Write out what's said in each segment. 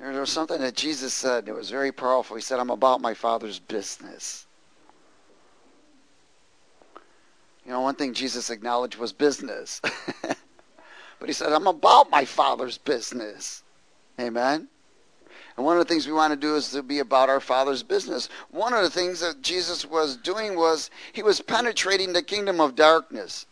There was something that Jesus said that was very powerful. He said, I'm about my Father's business. You know, one thing Jesus acknowledged was business. But he said, I'm about my Father's business. Amen? And one of the things we want to do is to be about our Father's business. One of the things that Jesus was doing was he was penetrating the kingdom of darkness.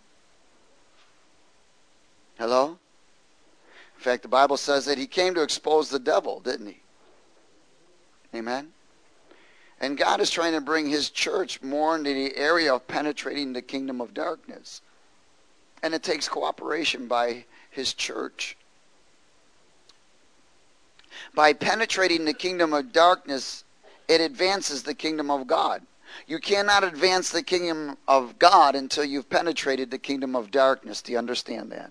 Hello? In fact, the Bible says that he came to expose the devil, didn't he? Amen? And God is trying to bring his church more into the area of penetrating the kingdom of darkness. And it takes cooperation by his church. By penetrating the kingdom of darkness, it advances the kingdom of God. You cannot advance the kingdom of God until you've penetrated the kingdom of darkness. Do you understand that?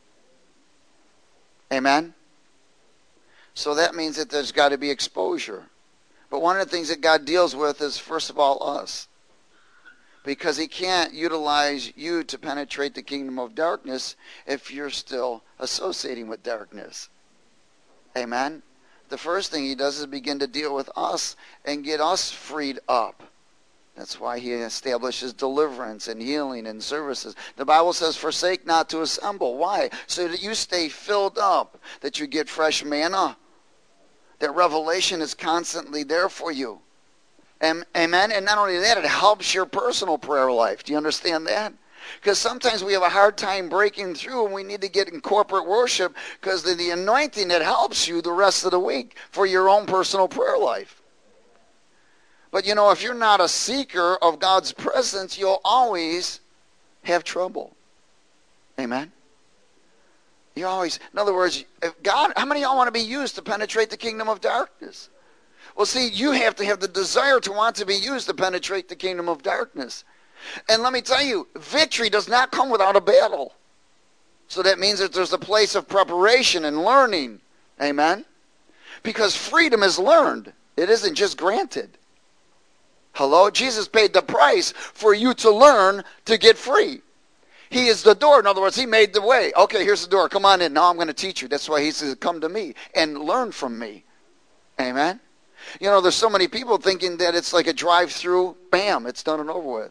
Amen? So that means that there's got to be exposure. But one of the things that God deals with is, first of all, us. Because he can't utilize you to penetrate the kingdom of darkness if you're still associating with darkness. Amen? The first thing he does is begin to deal with us and get us freed up. That's why he establishes deliverance and healing and services. The Bible says, forsake not to assemble. Why? So that you stay filled up, that you get fresh manna, that revelation is constantly there for you. Amen? And not only that, it helps your personal prayer life. Do you understand that? Because sometimes we have a hard time breaking through and we need to get in corporate worship because the anointing that helps you the rest of the week for your own personal prayer life. But you know, if you're not a seeker of God's presence, you'll always have trouble. Amen? You always, in other words, if God, how many of y'all want to be used to penetrate the kingdom of darkness? Well, see, you have to have the desire to want to be used to penetrate the kingdom of darkness. And let me tell you, victory does not come without a battle. So that means that there's a place of preparation and learning. Amen? Because freedom is learned. It isn't just granted. Hello? Jesus paid the price for you to learn to get free. He is the door. In other words, he made the way. Okay, here's the door. Come on in. Now I'm going to teach you. That's why he says, come to me and learn from me. Amen? You know, there's so many people thinking that it's like a drive-through. Bam, it's done and over with.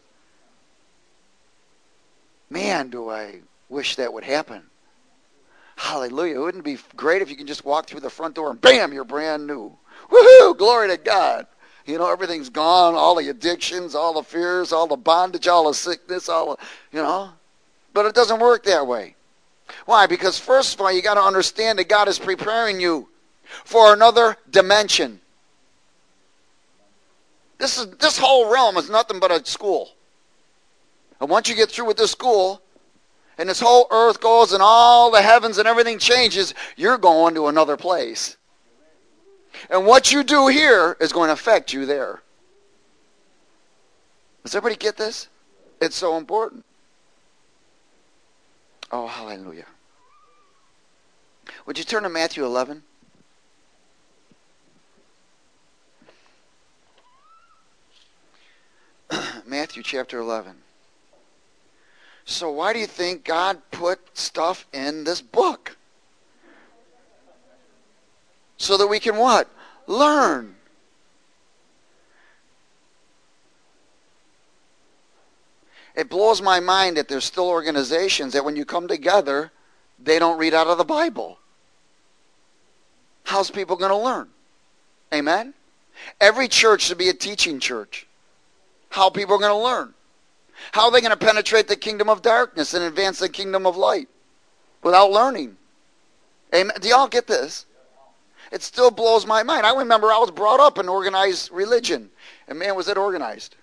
Man, do I wish that would happen. Hallelujah. Wouldn't it be great if you can just walk through the front door and bam, you're brand new. Woohoo, glory to God. You know, everything's gone, all the addictions, all the fears, all the bondage, all the sickness, all the, you know. But it doesn't work that way. Why? Because first of all, you got to understand that God is preparing you for another dimension. This whole realm is nothing but a school. And once you get through with this school, and this whole earth goes and all the heavens and everything changes, you're going to another place. And what you do here is going to affect you there. Does everybody get this? It's so important. Oh, hallelujah. Would you turn to Matthew 11? Matthew chapter 11. So why do you think God put stuff in this book? So that we can what? Learn. It blows my mind that there's still organizations that when you come together, they don't read out of the Bible. How's people going to learn? Amen? Every church should be a teaching church. How are people going to learn? How are they going to penetrate the kingdom of darkness and advance the kingdom of light without learning? Amen? Do y'all get this? It still blows my mind. I remember I was brought up in organized religion. And man, was it organized.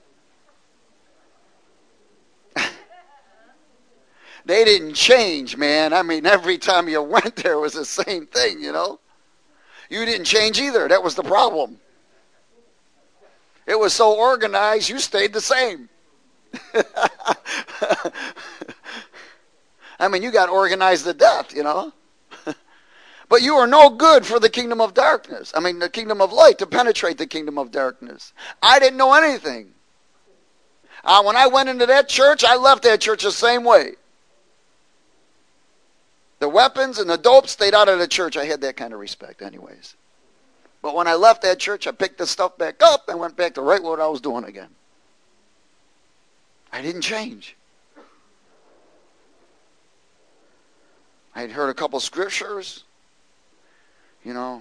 They didn't change, man. I mean, every time you went there it was the same thing, you know. You didn't change either. That was the problem. It was so organized, you stayed the same. I mean, you got organized to death, you know. But you are no good for the kingdom of darkness. I mean, the kingdom of light, to penetrate the kingdom of darkness. I didn't know anything. When I went into that church, I left that church the same way. The weapons and the dope stayed out of the church. I had that kind of respect anyways. But when I left that church, I picked the stuff back up and went back to right what I was doing again. I didn't change. I had heard a couple scriptures, a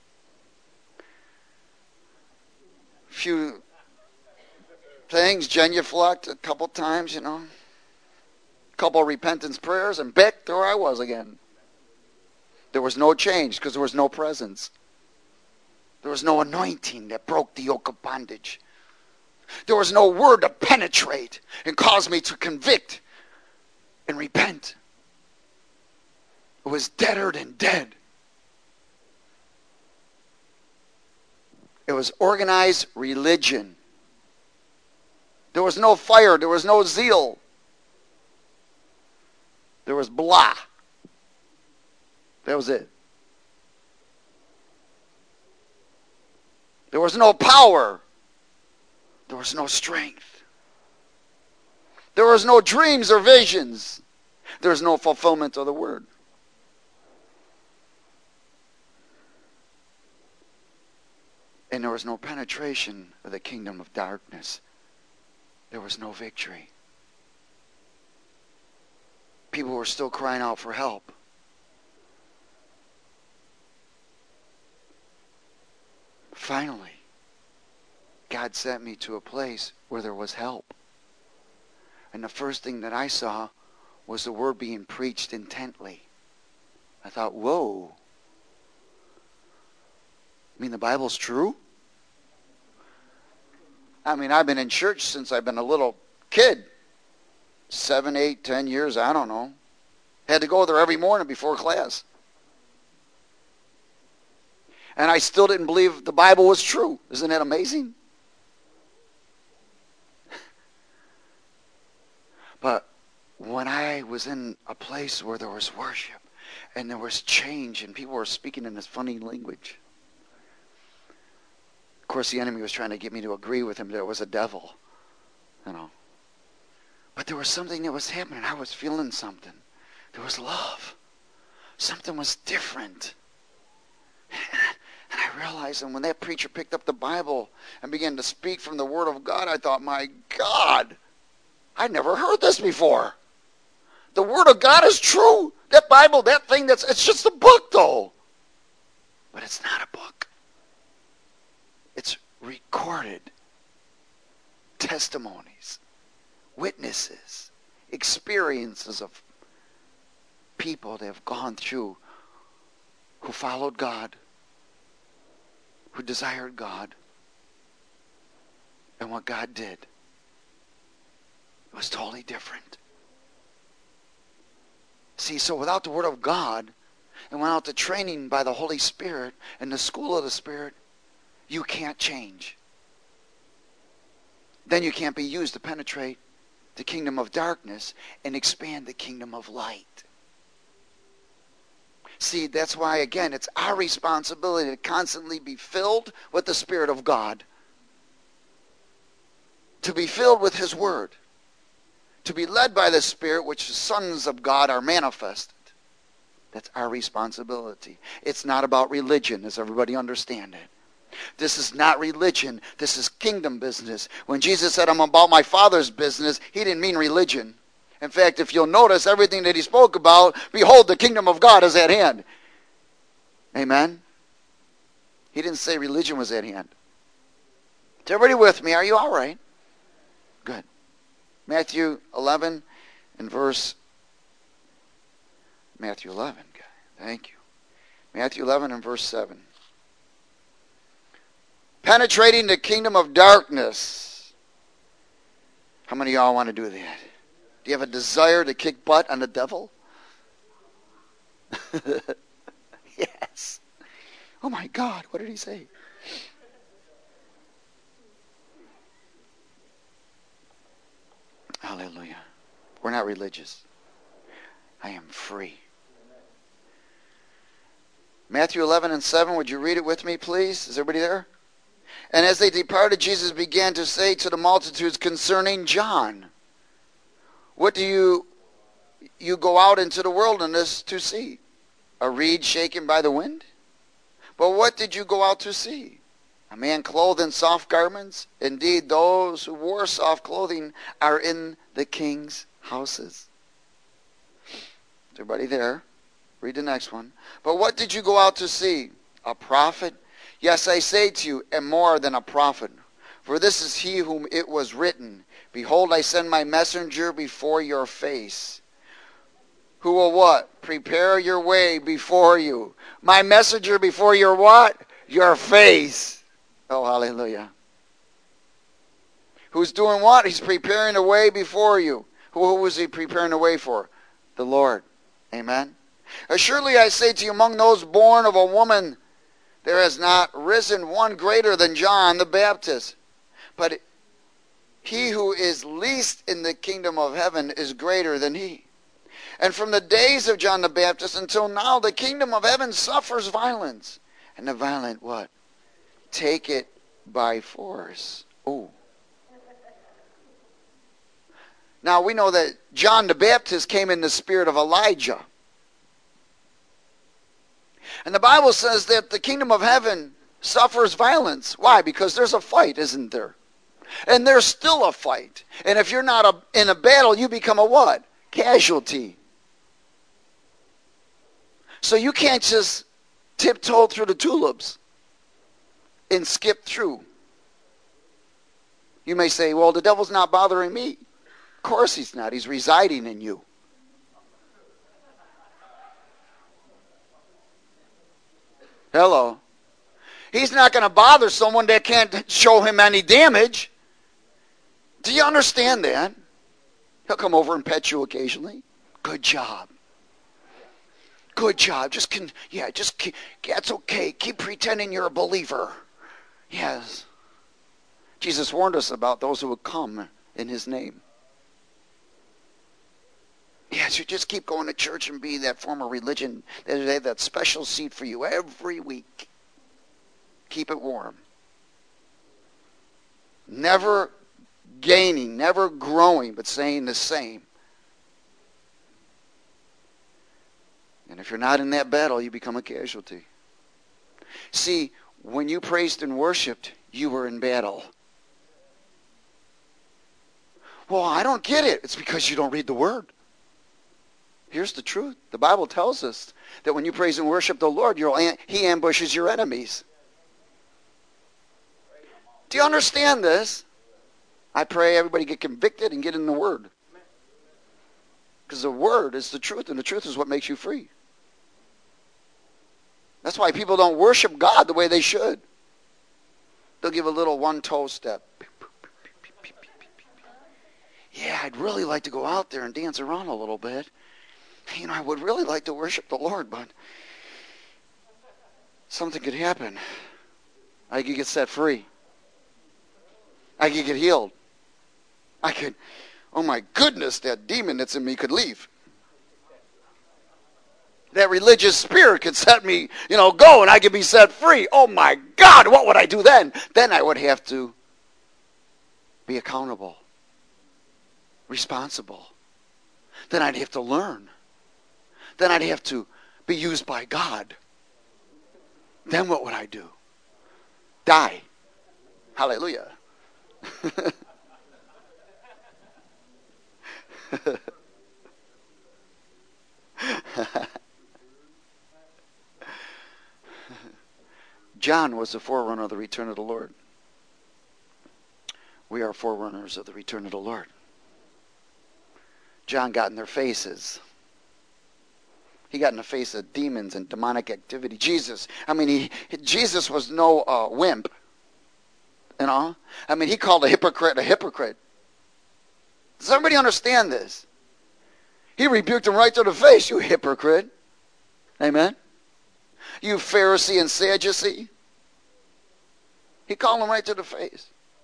few things, genuflect a couple times, a couple repentance prayers, and back there I was again. There was no change because there was no presence. There was no anointing that broke the yoke of bondage. There was no word to penetrate and cause me to convict and repent. It was deader than dead. It was organized religion. There was no fire. There was no zeal. There was blah. That was it. There was no power. There was no strength. There was no dreams or visions. There was no fulfillment of the word. And there was no penetration of the kingdom of darkness. There was no victory. People were still crying out for help. Finally, God sent me to a place where there was help. And the first thing that I saw was the word being preached intently. I thought, whoa. You mean the Bible's true? I mean, I've been in church since I've been a little kid. 7, 8, 10 years, I don't know. Had to go there every morning before class. And I still didn't believe the Bible was true. Isn't that amazing? But when I was in a place where there was worship and there was change and people were speaking in this funny language. Of course, the enemy was trying to get me to agree with him that it was a devil. But there was something that was happening. I was feeling something. There was love. Something was different. And I realized, and when that preacher picked up the Bible and began to speak from the Word of God, I thought, my God, I'd never heard this before. The Word of God is true. That Bible, that thing, it's just a book, though. But it's not a book. It's recorded testimonies, witnesses, experiences of people that have gone through, who followed God, who desired God, and what God did. It was totally different. See, so without the Word of God, and without the training by the Holy Spirit and the school of the Spirit, you can't change. Then you can't be used to penetrate the kingdom of darkness and expand the kingdom of light. See, that's why, again, it's our responsibility to constantly be filled with the Spirit of God. To be filled with His Word. To be led by the Spirit, which the sons of God are manifested. That's our responsibility. It's not about religion, does everybody understand it? This is not religion. This is kingdom business. When Jesus said, I'm about my Father's business, He didn't mean religion. In fact, if you'll notice everything that He spoke about, behold, the kingdom of God is at hand. Amen? He didn't say religion was at hand. Is everybody with me? Are you all right? Good. Matthew 11 and verse... Matthew 11. Thank you. Matthew 11 and verse 7. Penetrating the kingdom of darkness. How many of y'all want to do that? Do you have a desire to kick butt on the devil? Yes. Oh my God, what did he say? Hallelujah. We're not religious. I am free. Matthew 11 and 7, would you read it with me, please? Is everybody there? And as they departed, Jesus began to say to the multitudes concerning John, what do you you go out into the wilderness to see? A reed shaken by the wind? But what did you go out to see? A man clothed in soft garments? Indeed, those who wore soft clothing are in the king's houses. Is everybody there? Read the next one. But what did you go out to see? A prophet? Yes, I say to you, and more than a prophet. For this is he whom it was written, Behold, I send my messenger before your face. Who will what? Prepare your way before you. My messenger before your what? Your face. Oh, hallelujah. Who's doing what? He's preparing a way before you. Who was he preparing a way for? The Lord. Amen. Surely I say to you, among those born of a woman, there has not risen one greater than John the Baptist. But he who is least in the kingdom of heaven is greater than he. And from the days of John the Baptist until now, the kingdom of heaven suffers violence. And the violent what? Take it by force. Oh. Now we know that John the Baptist came in the spirit of Elijah. And the Bible says that the kingdom of heaven suffers violence. Why? Because there's a fight, isn't there? And there's still a fight. And if you're not in a battle, you become a what? Casualty. So you can't just tiptoe through the tulips and skip through. You may say, well, the devil's not bothering me. Of course he's not. He's residing in you. Hello. He's not going to bother someone that can't show him any damage. Do you understand that? He'll come over and pet you occasionally. Good job. Good job. That's okay. Keep pretending you're a believer. Yes. Jesus warned us about those who would come in his name. Yes, you just keep going to church and be that form of religion. They have that special seat for you every week. Keep it warm. Never gaining, never growing, but saying the same. And if you're not in that battle, you become a casualty. See, when you praised and worshiped, you were in battle. Well, I don't get it. It's because you don't read the Word. Here's the truth. The Bible tells us that when you praise and worship the Lord, he ambushes your enemies. Do you understand this? I pray everybody get convicted and get in the Word. Because the Word is the truth, and the truth is what makes you free. That's why people don't worship God the way they should. They'll give a little one-toe step. Yeah, I'd really like to go out there and dance around a little bit. I would really like to worship the Lord, but something could happen. I could get set free. I could get healed. Oh my goodness, that demon that's in me could leave. That religious spirit could set me, go, and I could be set free. Oh my God, what would I do then? Then I would have to be accountable, responsible. Then I'd have to learn. Then I'd have to be used by God. Then what would I do? Die. Hallelujah. John was the forerunner of the return of the Lord. We are forerunners of the return of the Lord. John got in their faces. He got in the face of demons and demonic activity. Jesus was no wimp. He called a hypocrite a hypocrite. Does everybody understand this? He rebuked him right to the face. You hypocrite. Amen. You Pharisee and Sadducee. He called him right to the face.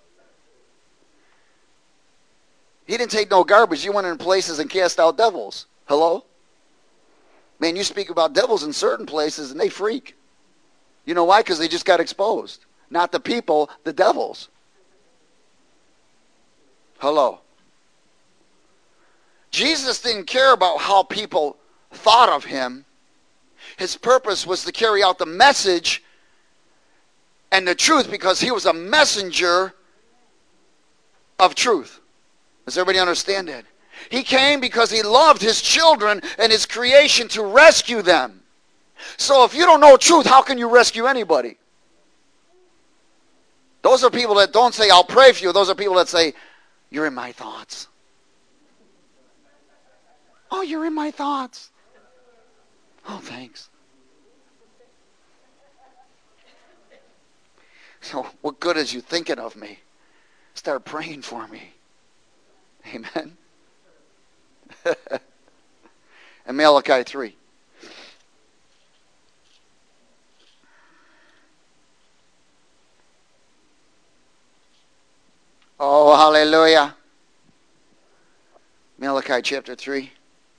He didn't take no garbage. He went in places and cast out devils. Hello? Man, you speak about devils in certain places and they freak. You know why? Because they just got exposed. Not the people, the devils. Hello. Jesus didn't care about how people thought of him. His purpose was to carry out the message and the truth, because he was a messenger of truth. Does everybody understand that? He came because he loved his children and his creation to rescue them. So if you don't know truth, how can you rescue anybody? Those are people that don't say, I'll pray for you. Those are people that say, you're in my thoughts. Oh, you're in my thoughts. Oh, thanks. So what good is you thinking of me? Start praying for me. Amen. And Malachi 3. Oh, hallelujah. Malachi chapter 3.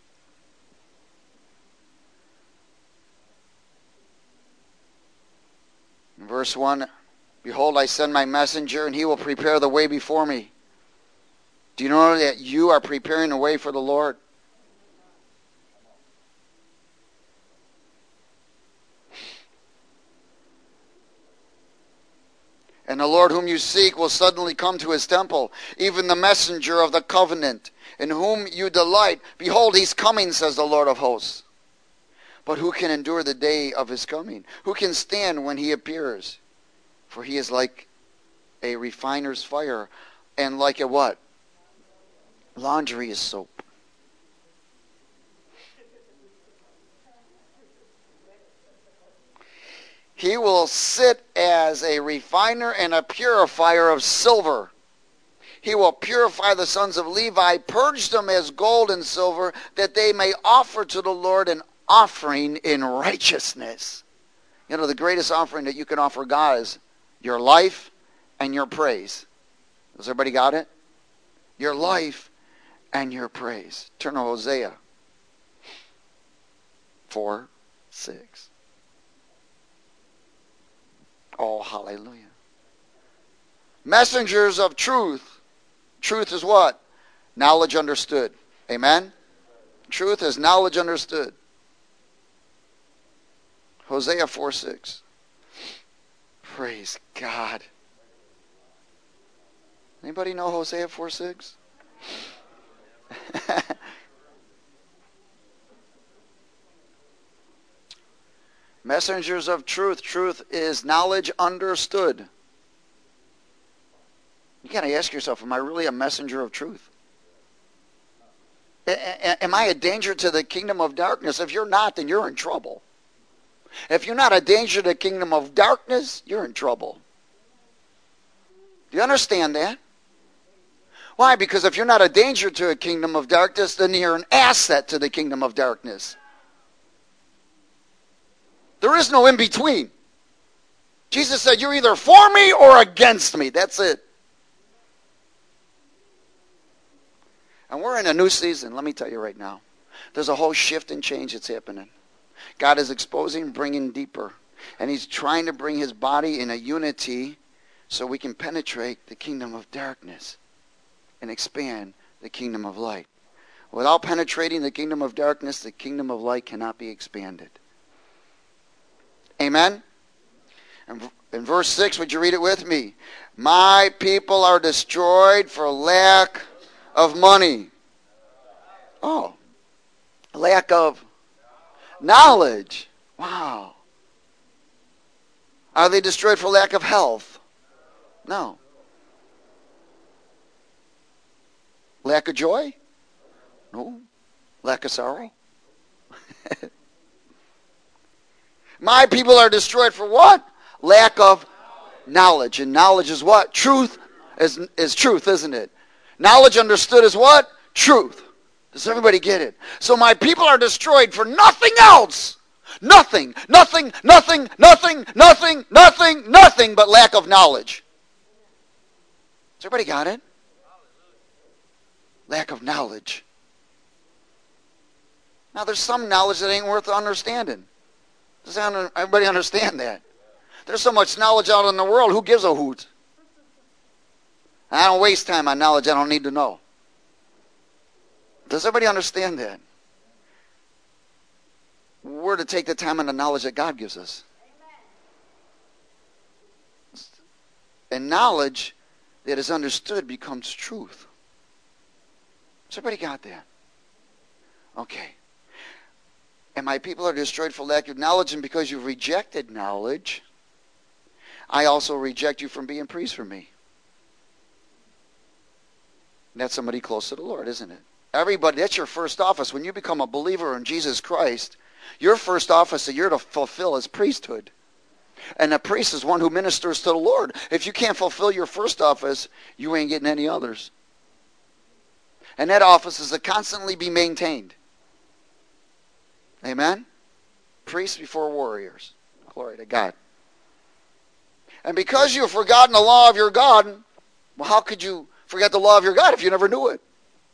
Verse 1. Behold, I send my messenger, and he will prepare the way before me. Do you know that you are preparing the way for the Lord? And the Lord whom you seek will suddenly come to his temple, even the messenger of the covenant, in whom you delight. Behold, he's coming, says the Lord of hosts. But who can endure the day of his coming? Who can stand when he appears? For he is like a refiner's fire, and like a what? Laundry is soap. He will sit as a refiner and a purifier of silver. He will purify the sons of Levi, purge them as gold and silver, that they may offer to the Lord an offering in righteousness. You know, the greatest offering that you can offer God is your life and your praise. Has everybody got it? Your life and your praise. Turn to Hosea 4:6. Oh, hallelujah. Messengers of truth. Truth is what? Knowledge understood. Amen? Truth is knowledge understood. Hosea 4:6. Praise God. Anybody know Hosea 4:6? Messengers of truth. Truth is knowledge understood. You got to ask yourself, am I really a messenger of truth? Am I a danger to the kingdom of darkness? If you're not, then you're in trouble. If you're not a danger to the kingdom of darkness, you're in trouble. Do you understand that? Why? Because if you're not a danger to a kingdom of darkness, then you're an asset to the kingdom of darkness. There is no in between. Jesus said, you're either for me or against me. That's it. And we're in a new season, let me tell you right now. There's a whole shift and change that's happening. God is exposing, bringing deeper. And he's trying to bring his body in a unity so we can penetrate the kingdom of darkness and expand the kingdom of light. Without penetrating the kingdom of darkness, the kingdom of light cannot be expanded. Amen? And in verse 6, would you read it with me? My people are destroyed for lack of money. Oh, lack of knowledge. Wow. Are they destroyed for lack of health? No. Lack of joy? No. Lack of sorrow? My people are destroyed for what? Lack of knowledge. And knowledge is what? Truth is truth, isn't it? Knowledge understood is what? Truth. Does everybody get it? So my people are destroyed for nothing else. Nothing but lack of knowledge. Has everybody got it? Lack of knowledge. Now there's some knowledge that ain't worth understanding. Does everybody understand that? There's so much knowledge out in the world, who gives a hoot? I don't waste time on knowledge I don't need to know. Does everybody understand that? We're to take the time and the knowledge that God gives us. And knowledge that is understood becomes truth. Has everybody got that? Okay. And my people are destroyed for lack of knowledge, and because you've rejected knowledge, I also reject you from being priests for me. And that's somebody close to the Lord, isn't it? Everybody, that's your first office. When you become a believer in Jesus Christ, your first office that you're to fulfill is priesthood. And the priest is one who ministers to the Lord. If you can't fulfill your first office, you ain't getting any others. And that office is to constantly be maintained. Amen? Priests before warriors. Glory to God. And because you've forgotten the law of your God, well, how could you forget the law of your God if you never knew it?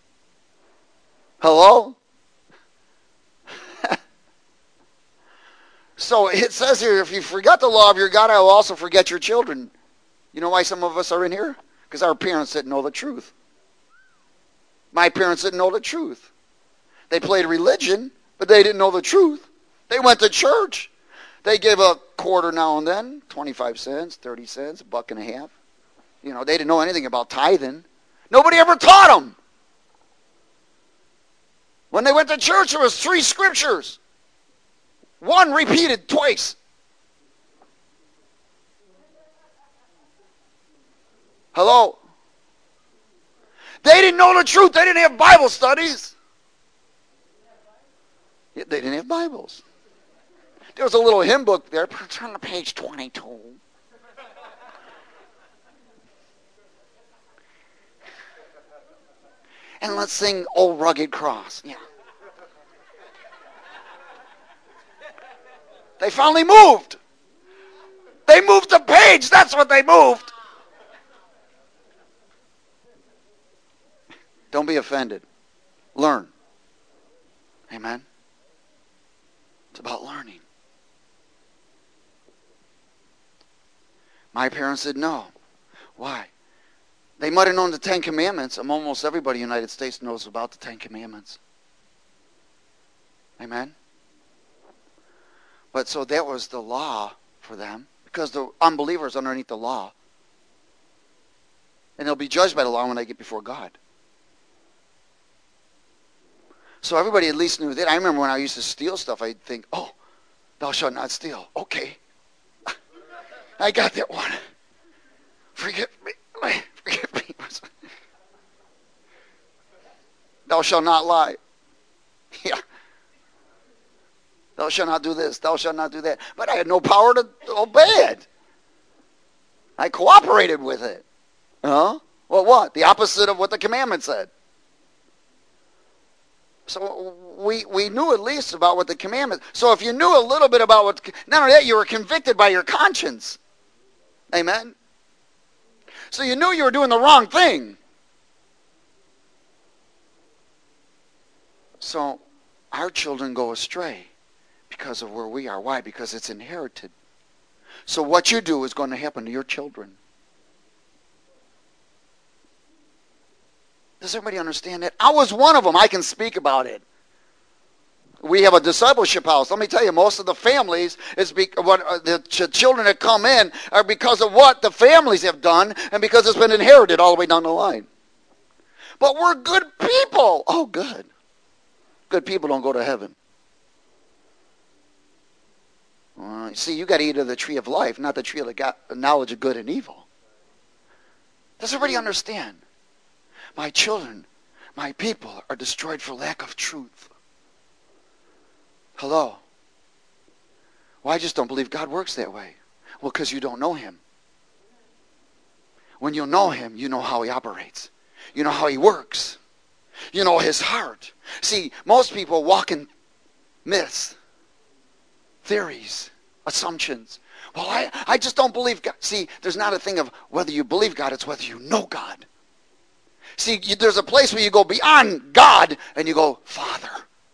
Hello? So it says here, if you forget the law of your God, I will also forget your children. You know why some of us are in here? Because our parents didn't know the truth. My parents didn't know the truth. They played religion, but they didn't know the truth. They went to church. They gave a quarter now and then, 25 cents, 30 cents, $1.50. You know, they didn't know anything about tithing. Nobody ever taught them. When they went to church, there was 3 scriptures. One repeated twice. Hello? They didn't know the truth. They didn't have Bible studies. They didn't have Bibles. There was a little hymn book there. Turn to page 22. And let's sing Old Rugged Cross. Yeah. They finally moved. They moved the page. That's what they moved. Don't be offended. Learn. Amen. It's about learning. My parents said no. Why? They might have known the 10 Commandments. Almost everybody in the United States knows about the 10 Commandments. Amen. But so that was the law for them, because the unbelievers underneath the law. And they'll be judged by the law when they get before God. So everybody at least knew that. I remember when I used to steal stuff, I'd think, oh, thou shalt not steal. Okay. I got that one. Forgive me. Forgive me. Thou shalt not lie. Yeah. Thou shalt not do this. Thou shalt not do that. But I had no power to obey it. I cooperated with it. Huh? Well, what? The opposite of what the commandment said. So we knew at least about what the commandment. So if you knew a little bit about what, not only that, you were convicted by your conscience. Amen. So you knew you were doing the wrong thing. So our children go astray because of where we are. Why? Because it's inherited. So what you do is going to happen to your children. Does everybody understand that? I was one of them. I can speak about it. We have a discipleship house. Let me tell you, most of the families, the children that come in are because of what the families have done and because it's been inherited all the way down the line. But we're good people. Oh, good. Good people don't go to heaven. See, you got to eat of the tree of life, not the tree of the knowledge of good and evil. Does everybody understand? My children, my people are destroyed for lack of truth. Hello? Well, I just don't believe God works that way. Well, because you don't know him. When you know him, you know how he operates. You know how he works. You know his heart. See, most people walk in myths, theories, assumptions. Well, I just don't believe God. See, there's not a thing of whether you believe God, it's whether you know God. See, there's a place where you go beyond God and you go, Father.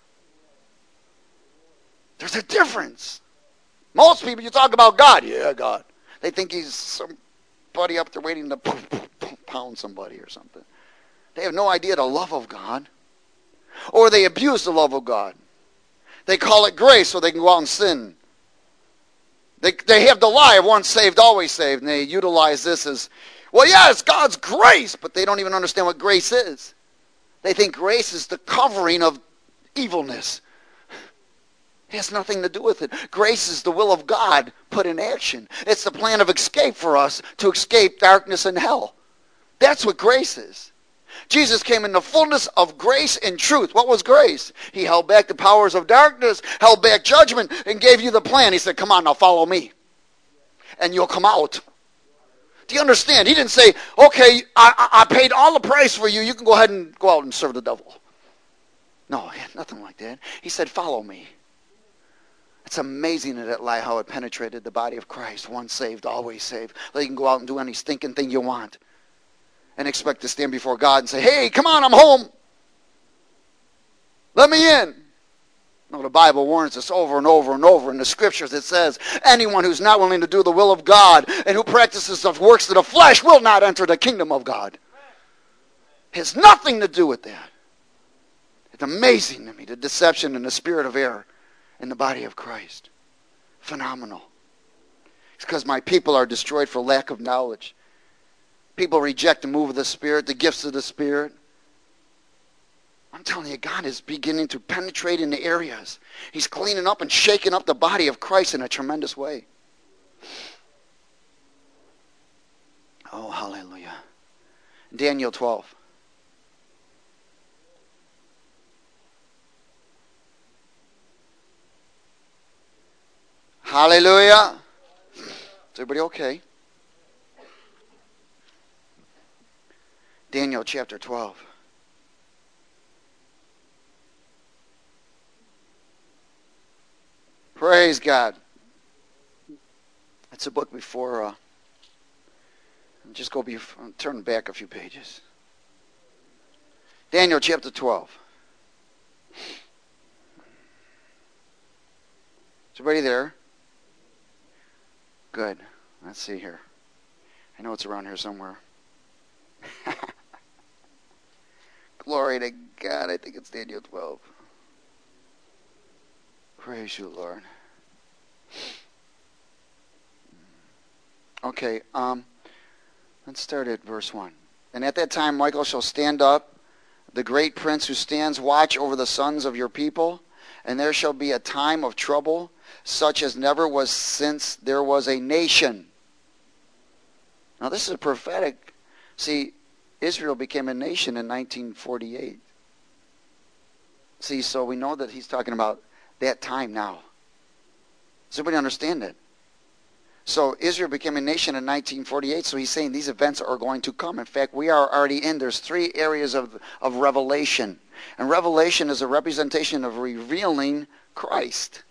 There's a difference. Most people, you talk about God. Yeah, God. They think he's somebody up there waiting to pound somebody or something. They have no idea the love of God. Or they abuse the love of God. They call it grace so they can go out and sin. They have the lie of once saved, always saved, and they utilize this as, well, yeah, it's God's grace, but they don't even understand what grace is. They think grace is the covering of evilness. It has nothing to do with it. Grace is the will of God put in action. It's the plan of escape for us to escape darkness and hell. That's what grace is. Jesus came in the fullness of grace and truth. What was grace? He held back the powers of darkness, held back judgment, and gave you the plan. He said, come on, now follow me. And you'll come out. Do you understand? He didn't say, okay, I paid all the price for you. You can go ahead and go out and serve the devil. No, nothing like that. He said, follow me. It's amazing that lie, how it penetrated the body of Christ. Once saved, always saved. That you can go out and do any stinking thing you want and expect to stand before God and say, hey, come on, I'm home. Let me in. No, the Bible warns us over and over and over in the scriptures. It says, anyone who's not willing to do the will of God and who practices the works of the flesh will not enter the kingdom of God. It has nothing to do with that. It's amazing to me, the deception and the spirit of error in the body of Christ. Phenomenal. It's because my people are destroyed for lack of knowledge. People reject the move of the Spirit, the gifts of the Spirit. I'm telling you, God is beginning to penetrate in the areas. He's cleaning up and shaking up the body of Christ in a tremendous way. Oh, hallelujah. Daniel 12. Hallelujah. Is everybody okay? Daniel chapter 12. Praise God. It's a book before, turn back a few pages. Daniel chapter 12. Is everybody there? Good. Let's see here. I know it's around here somewhere. Glory to God. I think it's Daniel 12. Praise you, Lord. Okay, let's start at verse 1. And at that time Michael shall stand up, the great prince who stands watch over the sons of your people, and there shall be a time of trouble, such as never was since there was a nation. Now this is prophetic. See, Israel became a nation in 1948. See, so we know that he's talking about that time now. Does everybody understand that? So Israel became a nation in 1948, so he's saying these events are going to come. In fact, we are already in. There's 3 areas of revelation. And revelation is a representation of revealing Christ.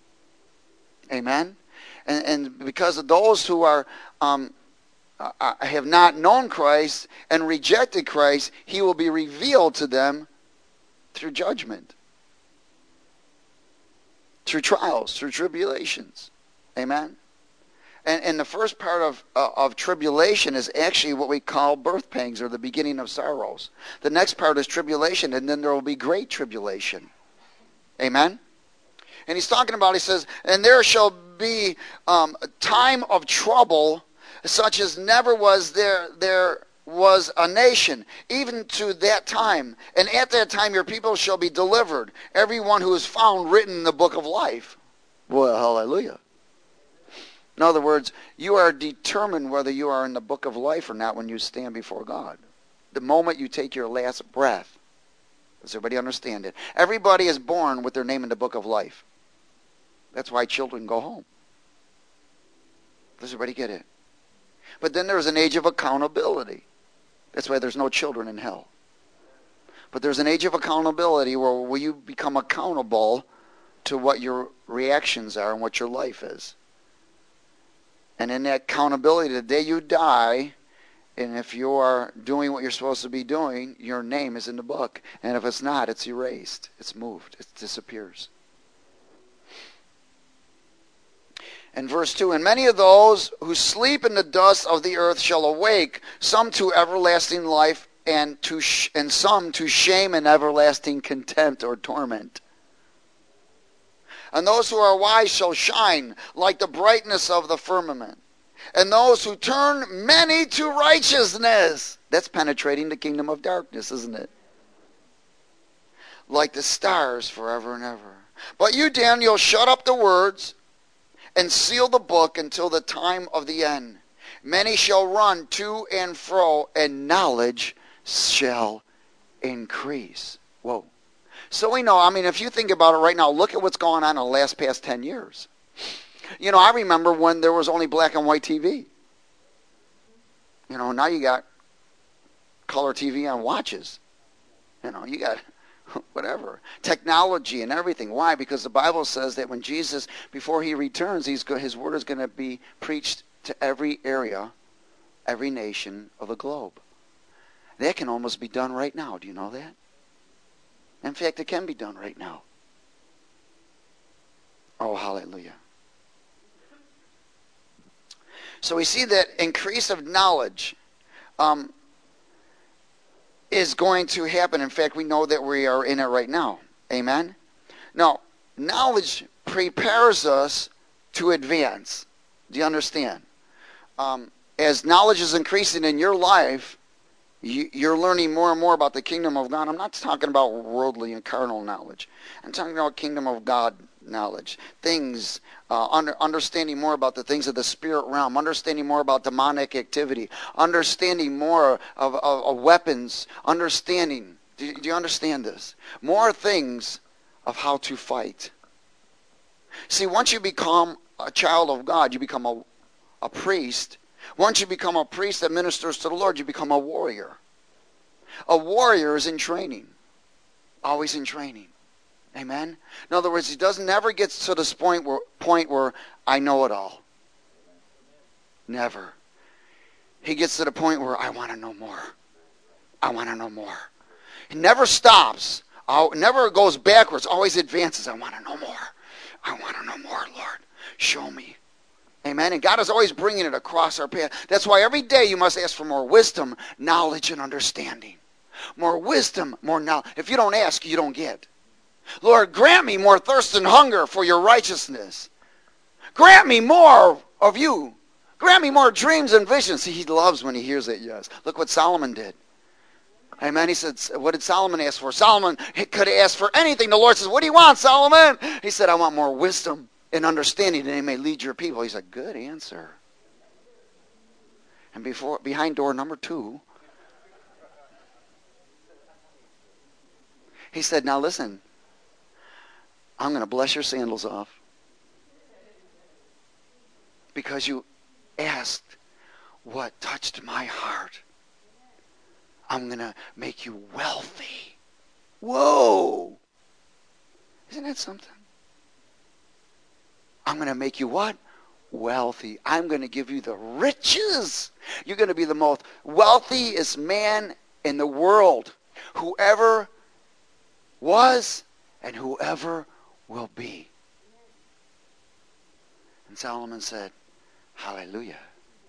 Amen? And because of those who are have not known Christ and rejected Christ, he will be revealed to them through judgment, through trials, through tribulations. Amen? And the first part of tribulation is actually what we call birth pangs, or the beginning of sorrows. The next part is tribulation, and then there will be great tribulation. Amen? And he's talking about, he says, and there shall be a time of trouble, such as never was there was a nation, even to that time. And at that time your people shall be delivered, everyone who is found written in the book of life. Well, hallelujah. In other words, you are determined whether you are in the book of life or not when you stand before God. The moment you take your last breath. Does everybody understand it? Everybody is born with their name in the book of life. That's why children go home. Does everybody get it? But then there's an age of accountability. That's why there's no children in hell. But there's an age of accountability where you become accountable to what your reactions are and what your life is. And in that accountability, the day you die, and if you are doing what you're supposed to be doing, your name is in the book. And if it's not, it's erased. It's moved. It disappears. In verse 2, and many of those who sleep in the dust of the earth shall awake, some to everlasting life, and some to shame and everlasting contempt or torment. And those who are wise shall shine like the brightness of the firmament. And those who turn many to righteousness. That's penetrating the kingdom of darkness, isn't it? Like the stars forever and ever. But you, Daniel, shut up the words and seal the book until the time of the end. Many shall run to and fro, and knowledge shall increase. Whoa. So we know, if you think about it right now, look at what's going on in the past 10 years. I remember when there was only black and white TV. Now you got color TV on watches. You got whatever. Technology and everything. Why? Because the Bible says that when Jesus, before he returns, his word is going to be preached to every area, every nation of the globe. That can almost be done right now. Do you know that? In fact, it can be done right now. Oh, hallelujah. So we see that increase of knowledge is going to happen. In fact, we know that we are in it right now. Amen? Now, knowledge prepares us to advance. Do you understand? As knowledge is increasing in your life, you're learning more and more about the kingdom of God. I'm not talking about worldly and carnal knowledge. I'm talking about kingdom of God knowledge. Things, understanding more about the things of the spirit realm, understanding more about demonic activity, understanding more of weapons, understanding. Do you understand this? More things of how to fight. See, once you become a child of God, you become a priest. Once you become a priest that ministers to the Lord, you become a warrior. A warrior is in training. Always in training. Amen? In other words, he never gets to this point where I know it all. Never. He gets to the point where I want to know more. I want to know more. He never stops. Never goes backwards. Always advances. I want to know more. I want to know more, Lord. Show me. Amen. And God is always bringing it across our path. That's why every day you must ask for more wisdom, knowledge, and understanding. More wisdom, more knowledge. If you don't ask, you don't get. Lord, grant me more thirst and hunger for your righteousness. Grant me more of you. Grant me more dreams and visions. See, he loves when he hears that, yes. Look what Solomon did. Amen. He said, what did Solomon ask for? Solomon could have asked for anything. The Lord says, what do you want, Solomon? He said, I want more wisdom and understanding, and they may lead your people. He's a good answer. And behind door number 2, he said, now listen, I'm going to bless your sandals off because you asked what touched my heart. I'm going to make you wealthy. Whoa! Isn't that something? I'm going to make you what? Wealthy. I'm going to give you the riches. You're going to be the most wealthiest man in the world. Whoever was and whoever will be. And Solomon said, hallelujah.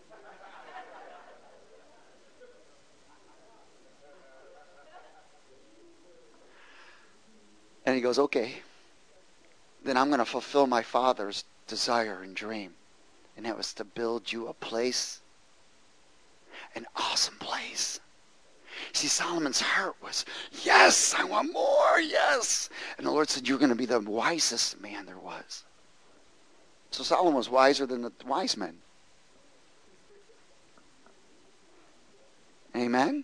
And he goes, okay. Then I'm going to fulfill my father's desire and dream. And that was to build you a place, an awesome place. See, Solomon's heart was, yes, I want more, yes. And the Lord said, you're going to be the wisest man there was. So Solomon was wiser than the wise men. Amen?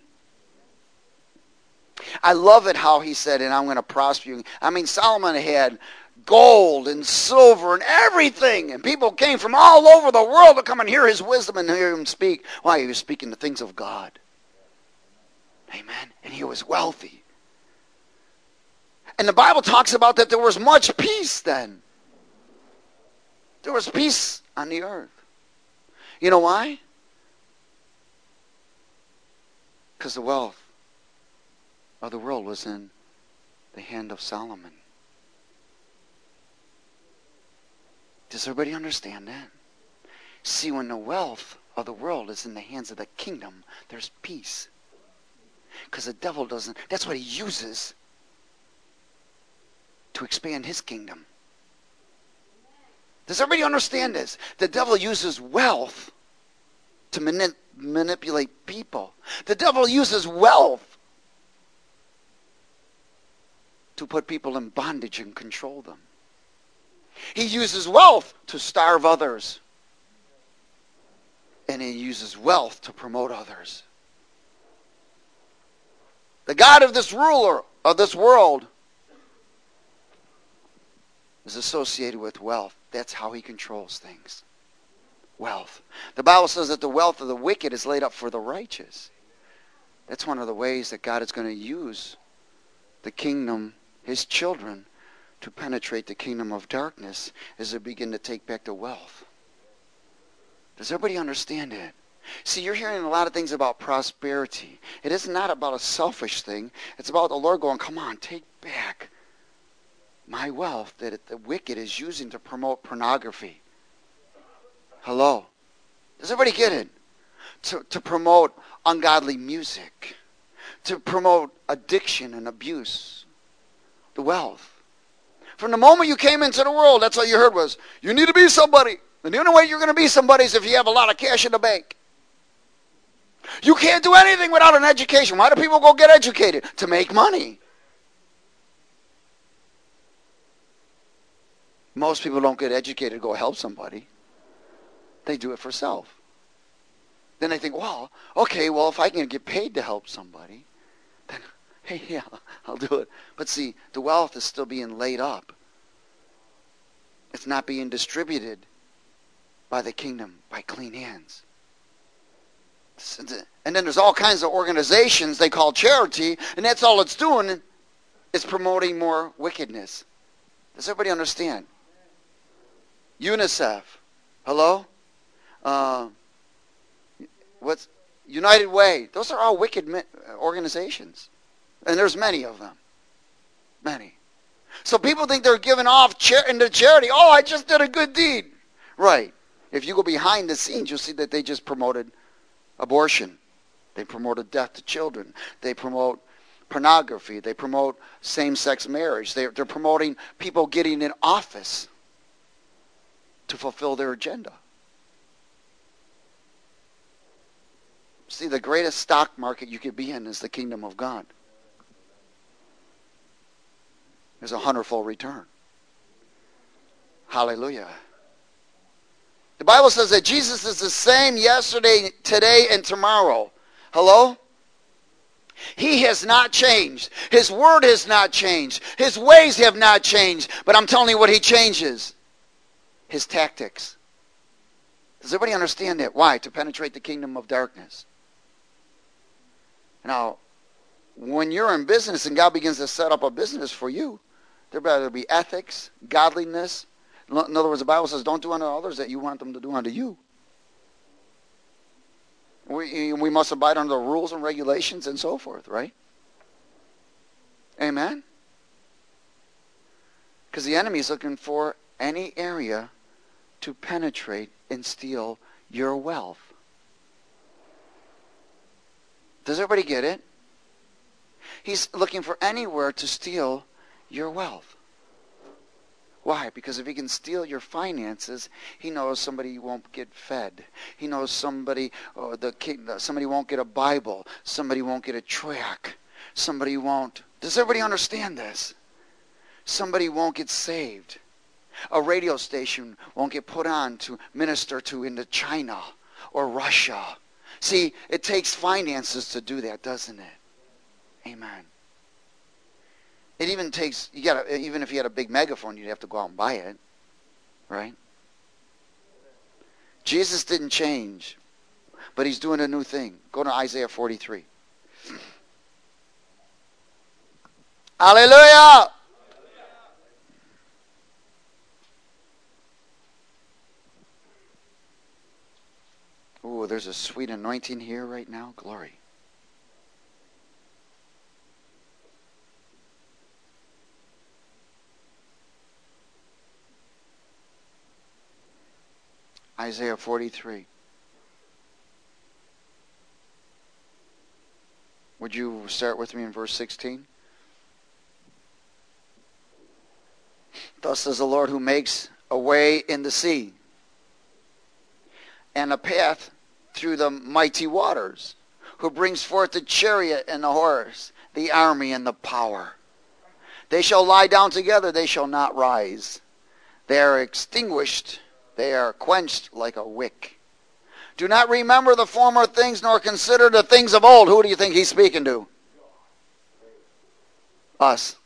I love it how he said, and I'm going to prosper you. Solomon had gold and silver and everything. And people came from all over the world to come and hear his wisdom and hear him speak. Why? He was speaking the things of God. Amen. And he was wealthy. And the Bible talks about that there was much peace then. There was peace on the earth. You know why? Because the wealth of the world was in the hand of Solomon. Does everybody understand that? See, when the wealth of the world is in the hands of the kingdom, there's peace. Because the devil doesn't. That's what he uses to expand his kingdom. Does everybody understand this? The devil uses wealth to manipulate people. The devil uses wealth to put people in bondage and control them. He uses wealth to starve others. And he uses wealth to promote others. The God of this ruler of this world is associated with wealth. That's how he controls things. Wealth. The Bible says that the wealth of the wicked is laid up for the righteous. That's one of the ways that God is going to use the kingdom, his children, to penetrate the kingdom of darkness as they begin to take back the wealth. Does everybody understand it? See, you're hearing a lot of things about prosperity. It is not about a selfish thing. It's about the Lord going, come on, take back my wealth that the wicked is using to promote pornography. Hello? Does everybody get it? To promote ungodly music. To promote addiction and abuse. The wealth. From the moment you came into the world, that's all you heard was, you need to be somebody. And the only way you're going to be somebody is if you have a lot of cash in the bank. You can't do anything without an education. Why do people go get educated? To make money. Most people don't get educated to go help somebody. They do it for self. Then they think, well, okay, well, if I can get paid to help somebody, then, hey, yeah, I'll do it. But see, the wealth is still being laid up. It's not being distributed by the kingdom, by clean hands. And then there's all kinds of organizations they call charity, and that's all it's doing is promoting more wickedness. Does everybody understand? UNICEF. Hello? What's United Way? Those are all wicked organizations. And there's many of them. Many. So people think they're giving off into charity. Oh, I just did a good deed. Right. If you go behind the scenes, you'll see that they just promoted abortion. They promoted death to children. They promote pornography. They promote same-sex marriage. They're promoting people getting in office to fulfill their agenda. See, the greatest stock market you could be in is the kingdom of God. There's a 100-fold return. Hallelujah. The Bible says that Jesus is the same yesterday, today, and tomorrow. Hello? He has not changed. His word has not changed. His ways have not changed. But I'm telling you what he changes. His tactics. Does everybody understand that? Why? To penetrate the kingdom of darkness. Now, when you're in business and God begins to set up a business for you, there better be ethics, godliness. In other words, the Bible says, don't do unto others that you want them to do unto you. We must abide under the rules and regulations and so forth, right? Amen? Because the enemy is looking for any area to penetrate and steal your wealth. Does everybody get it? He's looking for anywhere to steal your wealth. Why? Because if he can steal your finances, he knows somebody won't get fed. He knows somebody won't get a Bible. Somebody won't get a tract. Somebody won't. Does everybody understand this? Somebody won't get saved. A radio station won't get put on to minister to into China or Russia. See, it takes finances to do that, doesn't it? Amen. It even takes, even if you had a big megaphone, you'd have to go out and buy it. Right? Jesus didn't change, but he's doing a new thing. Go to Isaiah 43. Hallelujah! Oh, there's a sweet anointing here right now. Glory. Isaiah 43. Would you start with me in verse 16? Thus says the Lord, who makes a way in the sea and a path through the mighty waters, who brings forth the chariot and the horse, the army and the power. They shall lie down together, they shall not rise. They are extinguished, they are quenched like a wick. Do not remember the former things, nor consider the things of old. Who do you think he's speaking to? Us.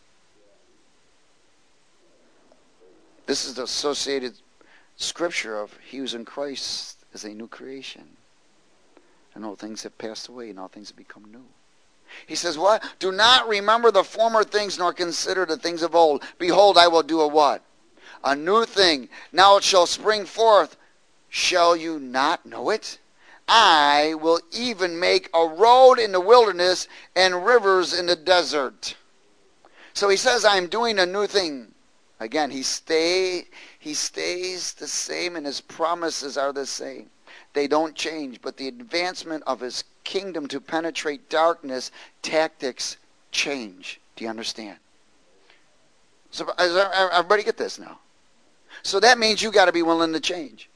This is the associated scripture of he who's in Christ is a new creation. And all things have passed away, and all things have become new. He says what? Do not remember the former things, nor consider the things of old. Behold, I will do a what? A new thing. Now it shall spring forth. Shall you not know it? I will even make a road in the wilderness and rivers in the desert. So he says, I am doing a new thing. Again, he stays the same, and his promises are the same. They don't change, but the advancement of his kingdom to penetrate darkness, tactics change. Do you understand? So everybody get this now. So that means you got to be willing to change.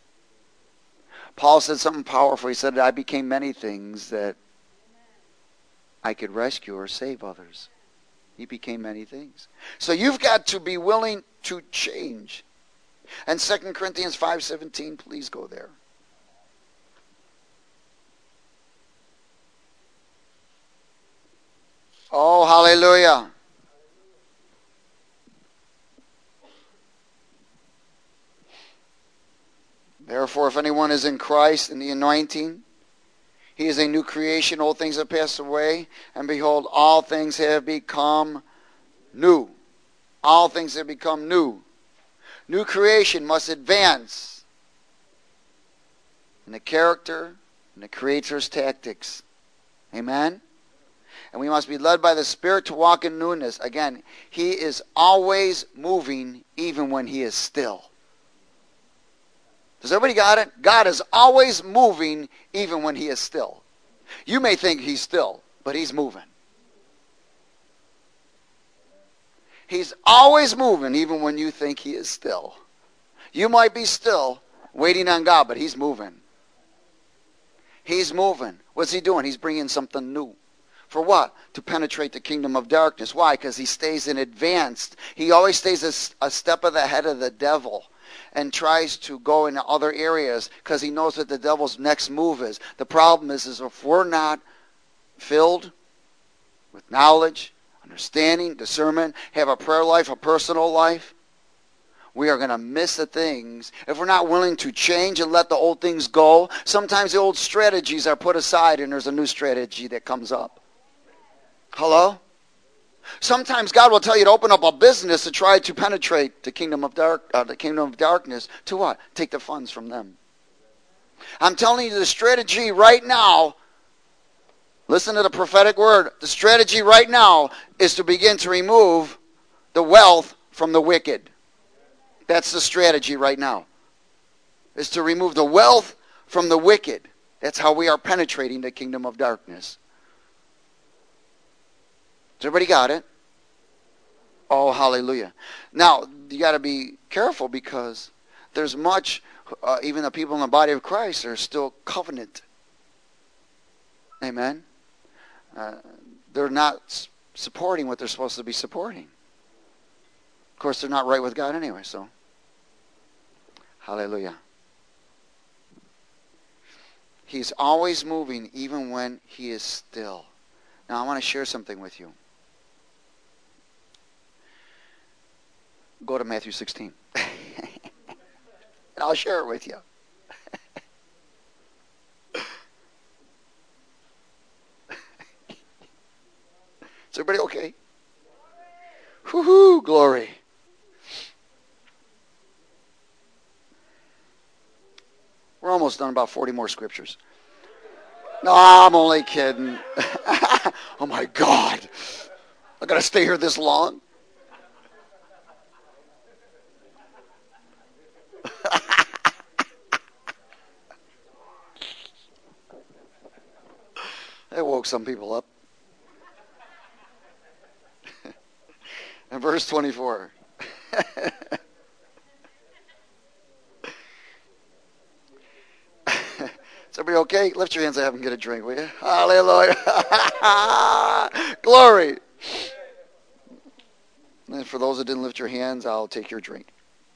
Paul said something powerful. He said, I became many things that I could rescue or save others. He became many things. So you've got to be willing to change. And 2 Corinthians 5:17, please go there. Oh, hallelujah. Therefore, if anyone is in Christ in the anointing, he is a new creation. Old things have passed away, and behold, all things have become new. All things have become new. New creation must advance in the character and the Creator's tactics. Amen? And we must be led by the Spirit to walk in newness. Again, he is always moving even when he is still. Does everybody got it? God is always moving even when he is still. You may think he's still, but he's moving. He's always moving even when you think he is still. You might be still waiting on God, but he's moving. He's moving. What's he doing? He's bringing something new. For what? To penetrate the kingdom of darkness. Why? Because he stays in advanced. He always stays a step ahead of the devil and tries to go into other areas because he knows what the devil's next move is. The problem is if we're not filled with knowledge, understanding, discernment, have a prayer life, a personal life, we are going to miss the things. If we're not willing to change and let the old things go, sometimes the old strategies are put aside and there's a new strategy that comes up. Hello? Sometimes God will tell you to open up a business to try to penetrate the kingdom of darkness. To what? Take the funds from them. I'm telling you the strategy right now. Listen to the prophetic word. The strategy right now is to begin to remove the wealth from the wicked. That's the strategy right now. Is to remove the wealth from the wicked. That's how we are penetrating the kingdom of darkness. Has everybody got it? Oh, hallelujah. Now, you got to be careful because there's much, even the people in the body of Christ are still covenant. Amen? They're not supporting what they're supposed to be supporting. Of course, they're not right with God anyway, so. Hallelujah. He's always moving even when he is still. Now, I want to share something with you. Go to Matthew 16. And I'll share it with you. Is everybody okay? Woo-hoo, glory. We're almost done, about 40 more scriptures. No, I'm only kidding. Oh my God. I got to stay here this long? That woke some people up. verse 24. Is everybody okay? Lift your hands up and get a drink, will you? Hallelujah. Glory. And for those that didn't lift your hands, I'll take your drink.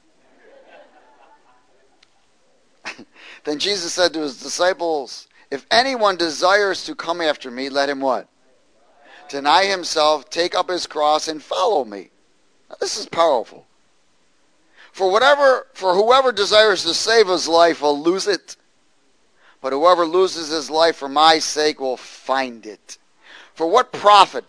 Then Jesus said to his disciples, if anyone desires to come after me, let him what? Deny himself, take up his cross, and follow me. Now, this is powerful. For whoever desires to save his life will lose it. But whoever loses his life for my sake will find it. For what profit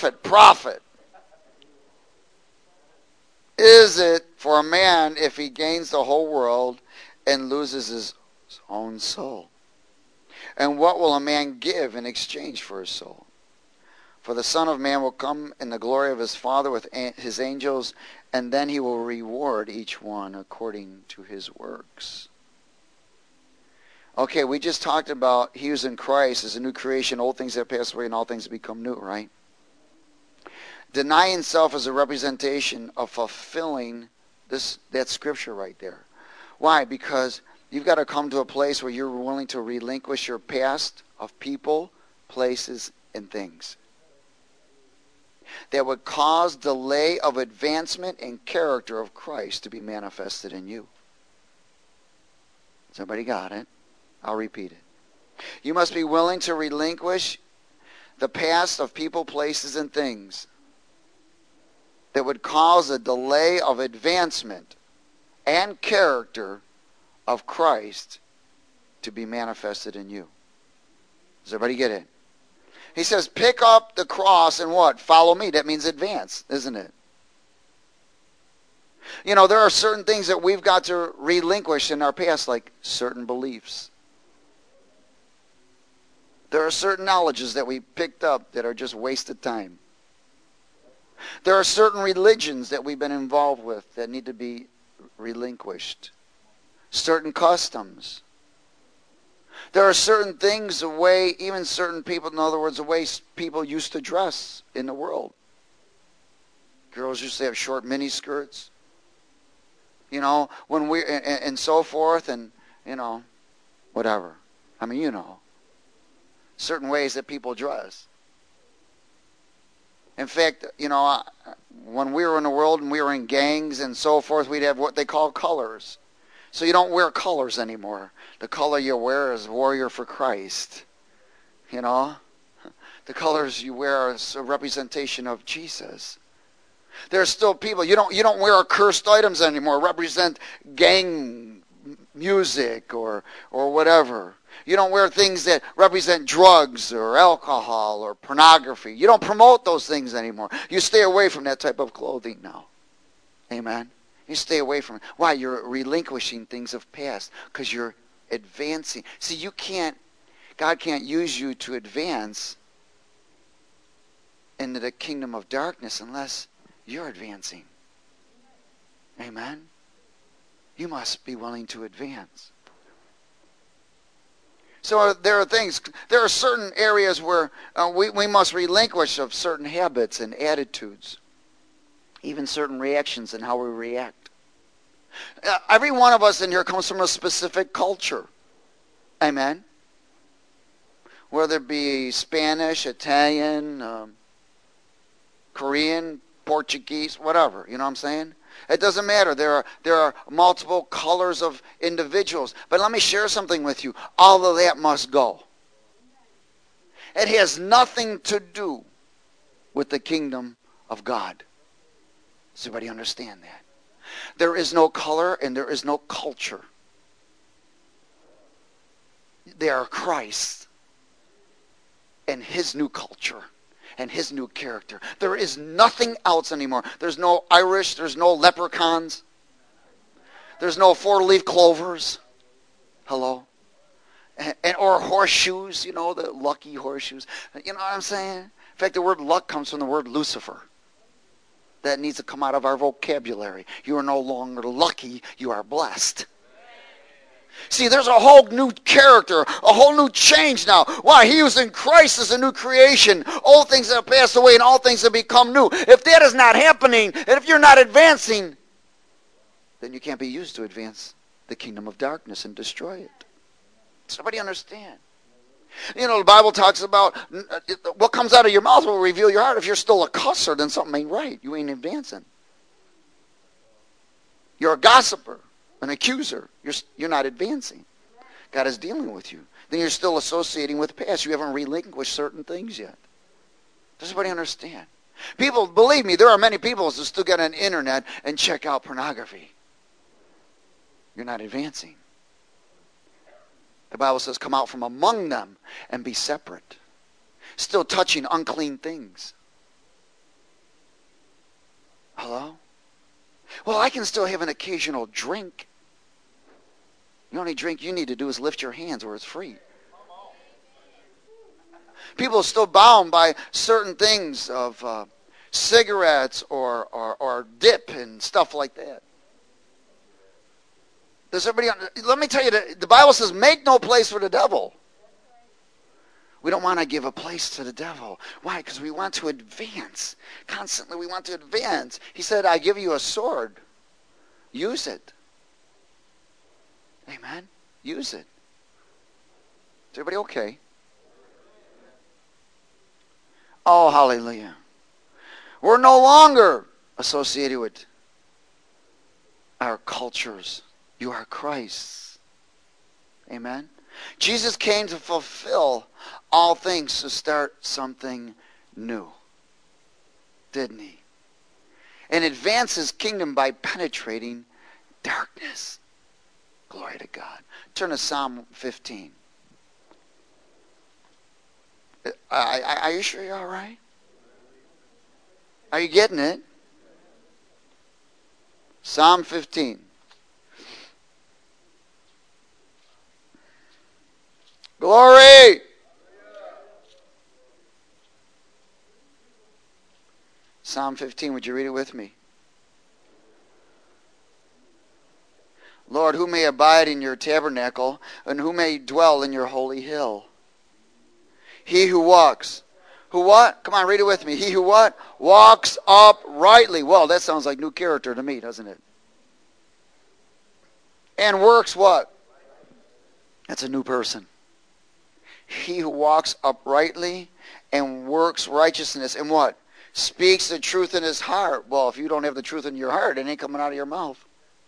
is it for a man if he gains the whole world and loses his own soul? And what will a man give in exchange for his soul? For the Son of Man will come in the glory of his Father with his angels, and then he will reward each one according to his works. Okay, we just talked about he who's in Christ is a new creation, old things have passed away and all things have become new, right? Denying self is a representation of fulfilling that scripture right there. Why? Because you've got to come to a place where you're willing to relinquish your past of people, places, and things that would cause delay of advancement and character of Christ to be manifested in you. Has everybody got it? I'll repeat it. You must be willing to relinquish the past of people, places, and things that would cause a delay of advancement and character of Christ to be manifested in you. Does everybody get it? He says, pick up the cross and what? Follow me. That means advance, isn't it? You know, there are certain things that we've got to relinquish in our past, like certain beliefs. There are certain knowledges that we picked up that are just wasted time. There are certain religions that we've been involved with that need to be relinquished. Certain customs. There are certain things, the way even certain people, in other words, the way people used to dress in the world. Girls used to have short mini skirts. You know, when we and so forth, and you know, whatever. I mean, you know, certain ways that people dress. In fact, you know, when we were in the world and we were in gangs and so forth, we'd have what they call colors. So you don't wear colors anymore. The color you wear is warrior for Christ. You know, the colors you wear are a representation of Jesus. There are still people, you don't wear cursed items anymore, represent gang music or whatever. You don't wear things that represent drugs or alcohol or pornography. You don't promote those things anymore. You stay away from that type of clothing now. Amen. You stay away from it. Why? You're relinquishing things of past because you're advancing. See, God can't use you to advance into the kingdom of darkness unless you're advancing. Amen? You must be willing to advance. So there are certain areas where we must relinquish of certain habits and attitudes, even certain reactions and how we react. Every one of us in here comes from a specific culture. Amen? Whether it be Spanish, Italian, Korean, Portuguese, whatever. You know what I'm saying? It doesn't matter. There are multiple colors of individuals. But let me share something with you. All of that must go. It has nothing to do with the kingdom of God. Does everybody understand that? There is no color and there is no culture. They are Christ and his new culture and his new character. There is nothing else anymore. There's no Irish, there's no leprechauns, there's no four-leaf clovers. Hello? Or horseshoes, you know, the lucky horseshoes. You know what I'm saying? In fact, the word luck comes from the word Lucifer. That needs to come out of our vocabulary. You are no longer lucky, you are blessed. See, there's a whole new character, a whole new change now. Why? He who's in Christ is a new creation. Old things have passed away and all things have become new. If that is not happening, and if you're not advancing, then you can't be used to advance the kingdom of darkness and destroy it. Does everybody understand? You know, the Bible talks about what comes out of your mouth will reveal your heart. If you're still a cusser, then something ain't right. You ain't advancing. You're a gossiper, an accuser. You're not advancing. God is dealing with you. Then you're still associating with the past. You haven't relinquished certain things yet. Does everybody understand? People, believe me, there are many people who still get on the internet and check out pornography. You're not advancing. The Bible says, come out from among them and be separate. Still touching unclean things. Hello? Well, I can still have an occasional drink. The only drink you need to do is lift your hands where it's free. People are still bound by certain things of cigarettes or dip and stuff like that. Does everybody? Let me tell you, the Bible says, make no place for the devil. We don't want to give a place to the devil. Why? Because we want to advance. Constantly we want to advance. He said, I give you a sword. Use it. Amen? Use it. Is everybody okay? Oh, hallelujah. We're no longer associated with our cultures. You are Christ. Amen? Jesus came to fulfill all things, to start something new. Didn't he? And advance his kingdom by penetrating darkness. Glory to God. Turn to Psalm 15. Are you sure you're all right? Are you getting it? Psalm 15. Glory! Psalm 15, would you read it with me? Lord, who may abide in your tabernacle, and who may dwell in your holy hill? He who walks. Who what? Come on, read it with me. He who what? Walks uprightly. Well, that sounds like new character to me, doesn't it? And works what? That's a new person. He who walks uprightly and works righteousness and what? Speaks the truth in his heart. Well, if you don't have the truth in your heart, it ain't coming out of your mouth.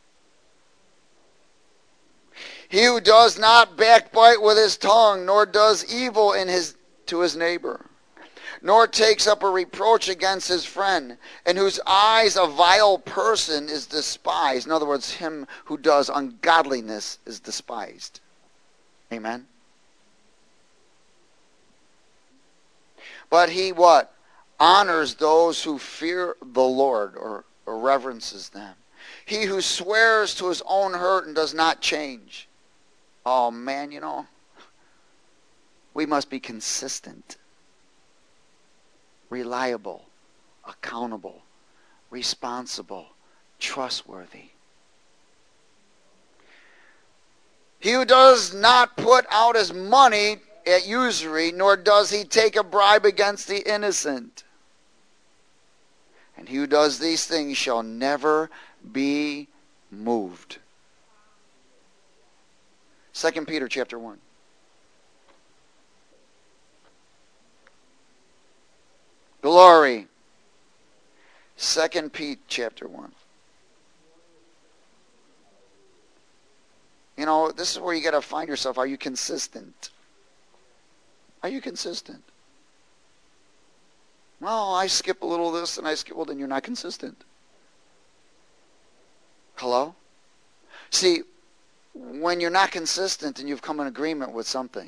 He who does not backbite with his tongue, nor does evil to his neighbor, nor takes up a reproach against his friend, in whose eyes a vile person is despised. In other words, him who does ungodliness is despised. Amen? But he what? Honors those who fear the Lord, or reverences them. He who swears to his own hurt and does not change. Oh man, you know, we must be consistent, reliable, accountable, responsible, trustworthy. He who does not put out his money at usury, nor does he take a bribe against the innocent. And he who does these things shall never be moved. 2 Peter chapter 1. Glory. 2 Peter chapter 1. You know, this is where you got to find yourself. Are you consistent? Are you consistent? Well, I skip a little of this and I skip. Well, then you're not consistent. Hello? See, when you're not consistent and you've come in agreement with something.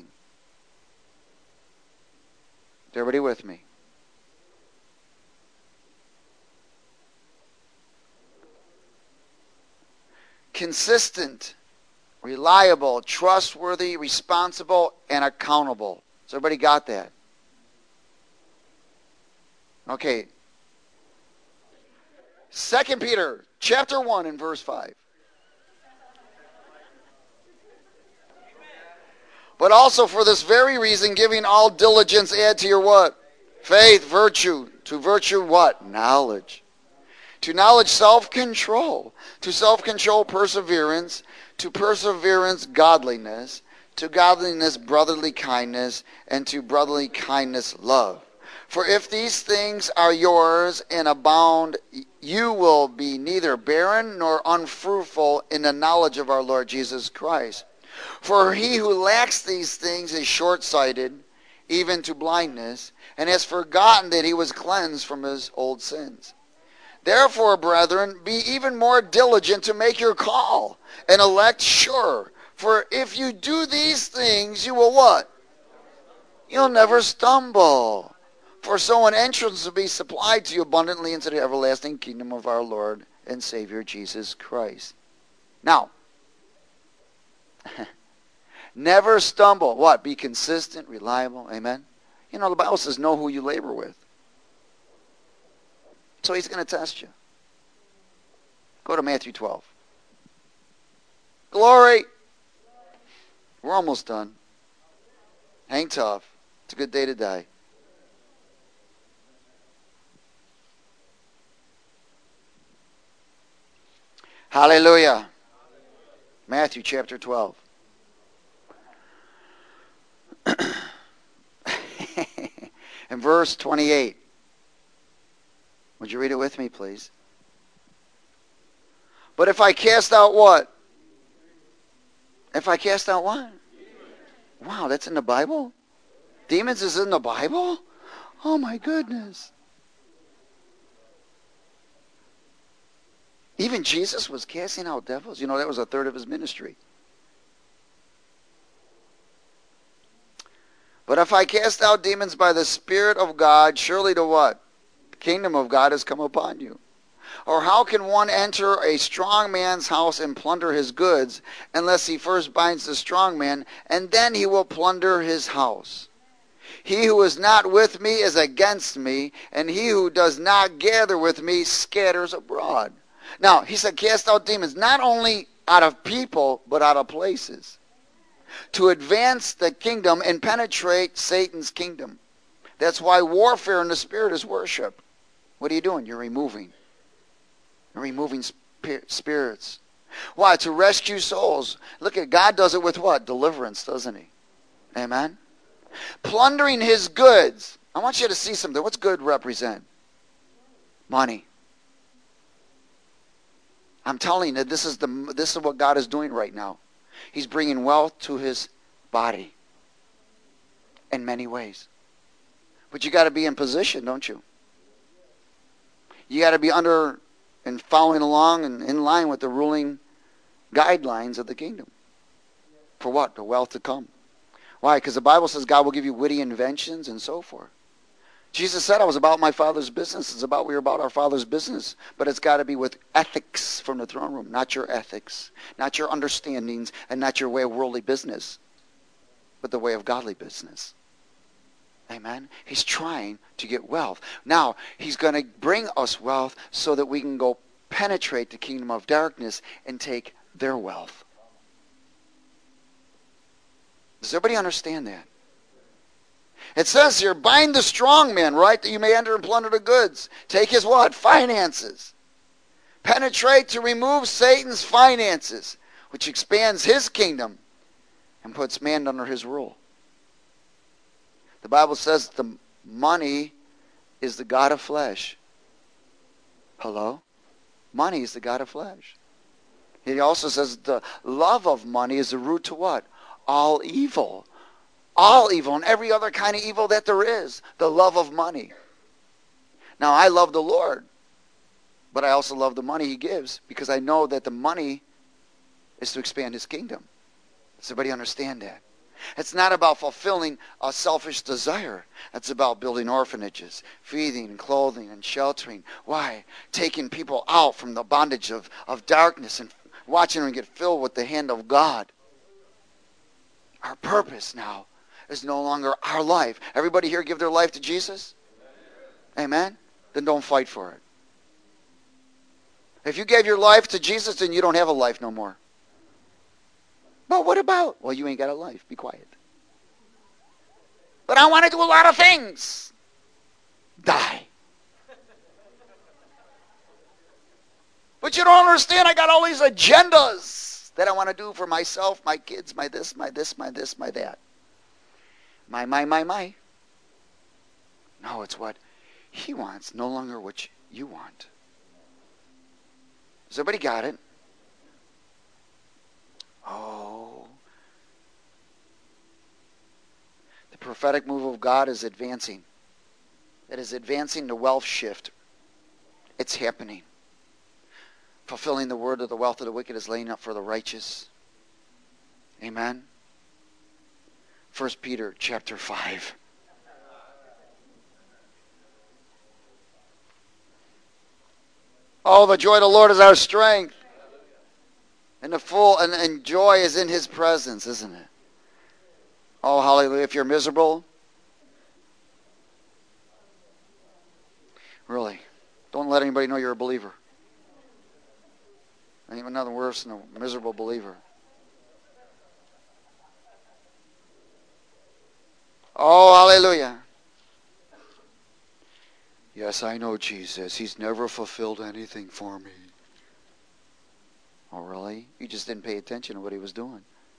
Is everybody with me? Consistent, reliable, trustworthy, responsible, and accountable. So everybody got that? Okay. 2 Peter chapter 1 and verse 5. But also for this very reason, giving all diligence, add to your what? Faith, virtue. To virtue what? Knowledge. To knowledge, self-control. To self-control, perseverance. To perseverance, godliness. To godliness, brotherly kindness. And to brotherly kindness, love. For if these things are yours and abound, you will be neither barren nor unfruitful in the knowledge of our Lord Jesus Christ. For he who lacks these things is short-sighted, even to blindness, and has forgotten that he was cleansed from his old sins. Therefore, brethren, be even more diligent to make your call, and elect sure. For if you do these things, you will what? You'll never stumble. For so an entrance will be supplied to you abundantly into the everlasting kingdom of our Lord and Savior Jesus Christ. Now, never stumble. What? Be consistent, reliable. Amen? You know, the Bible says know who you labor with. So he's going to test you. Go to Matthew 12. Glory. We're almost done. Hang tough. It's a good day to die. Hallelujah. Matthew chapter 12. And verse 28. Would you read it with me, please? But if I cast out what? If I cast out what? Wow, that's in the Bible? Demons is in the Bible? Oh my goodness. Even Jesus was casting out devils. You know, that was a third of his ministry. But if I cast out demons by the Spirit of God, surely the what? The kingdom of God has come upon you. Or how can one enter a strong man's house and plunder his goods, unless he first binds the strong man, and then he will plunder his house? He who is not with me is against me, and he who does not gather with me scatters abroad. Now, he said cast out demons, not only out of people, but out of places, to advance the kingdom and penetrate Satan's kingdom. That's why warfare in the spirit is worship. What are you doing? You're removing. You're removing spirits. Why? To rescue souls. Look at God does it with what? Deliverance, doesn't he? Amen? Plundering his goods. I want you to see something. What's good represent? Money. I'm telling you, this is what God is doing right now. He's bringing wealth to his body in many ways. But you got to be in position, don't you? You got to be under and following along and in line with the ruling guidelines of the kingdom. For what? The wealth to come. Why? Because the Bible says God will give you witty inventions and so forth. Jesus said I was about my Father's business. We're about our Father's business. But it's got to be with ethics from the throne room. Not your ethics. Not your understandings. And not your way of worldly business. But the way of godly business. Amen? He's trying to get wealth. Now, he's going to bring us wealth so that we can go penetrate the kingdom of darkness and take their wealth. Does everybody understand that? It says here, bind the strong man, right, that you may enter and plunder the goods. Take his what? Finances. Penetrate to remove Satan's finances, which expands his kingdom and puts man under his rule. The Bible says the money is the god of flesh. Hello? Money is the god of flesh. He also says the love of money is the root to what? All evil. All evil and every other kind of evil that there is. The love of money. Now, I love the Lord, but I also love the money he gives because I know that the money is to expand his kingdom. Does everybody understand that? It's not about fulfilling a selfish desire. It's about building orphanages, feeding and clothing and sheltering. Why? Taking people out from the bondage of darkness and watching them get filled with the hand of God. Our purpose now is no longer our life. Everybody here give their life to Jesus? Amen? Then don't fight for it. If you gave your life to Jesus, then you don't have a life no more. But what about? Well, you ain't got a life. Be quiet. But I want to do a lot of things. Die. But you don't understand, I got all these agendas that I want to do for myself, my kids, my this, my this, my this, my that. My. No, it's what he wants, no longer what you want. Has everybody got it? Oh. The prophetic move of God is advancing. It is advancing the wealth shift. It's happening. Fulfilling the word of the wealth of the wicked is laying up for the righteous. Amen. 1 Peter chapter 5. Oh, the joy of the Lord is our strength. And the full and joy is in his presence, isn't it? Oh, hallelujah. If you're miserable, really, don't let anybody know you're a believer. Ain't even nothing worse than a miserable believer. Oh, hallelujah. Yes, I know Jesus. He's never fulfilled anything for me. Oh, really? You just didn't pay attention to what he was doing.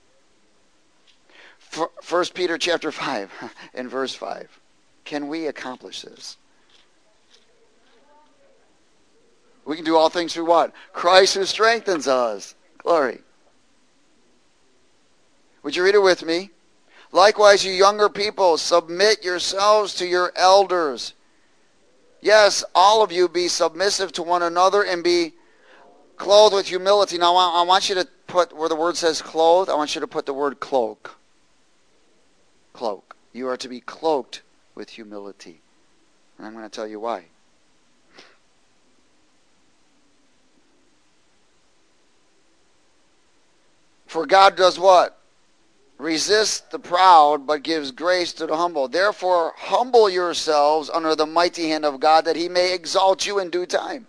1 Peter chapter 5 and verse 5. Can we accomplish this? We can do all things through what? Christ who strengthens us. Glory. Would you read it with me? Likewise, you younger people, submit yourselves to your elders. Yes, all of you be submissive to one another and be clothed with humility. Now, I want you to put, where the word says clothed, I want you to put the word cloak. Cloak. You are to be cloaked with humility. And I'm going to tell you why. For God does what? Resists the proud, but gives grace to the humble. Therefore, humble yourselves under the mighty hand of God, that he may exalt you in due time.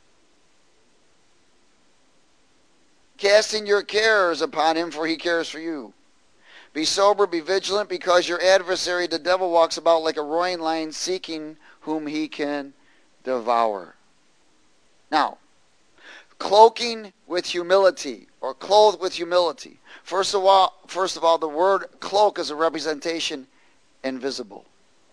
Casting your cares upon him, for he cares for you. Be sober, be vigilant, because your adversary, the devil, walks about like a roaring lion, seeking whom he can devour. Now, cloaking with humility, or clothed with humility. First of all, the word cloak is a representation invisible.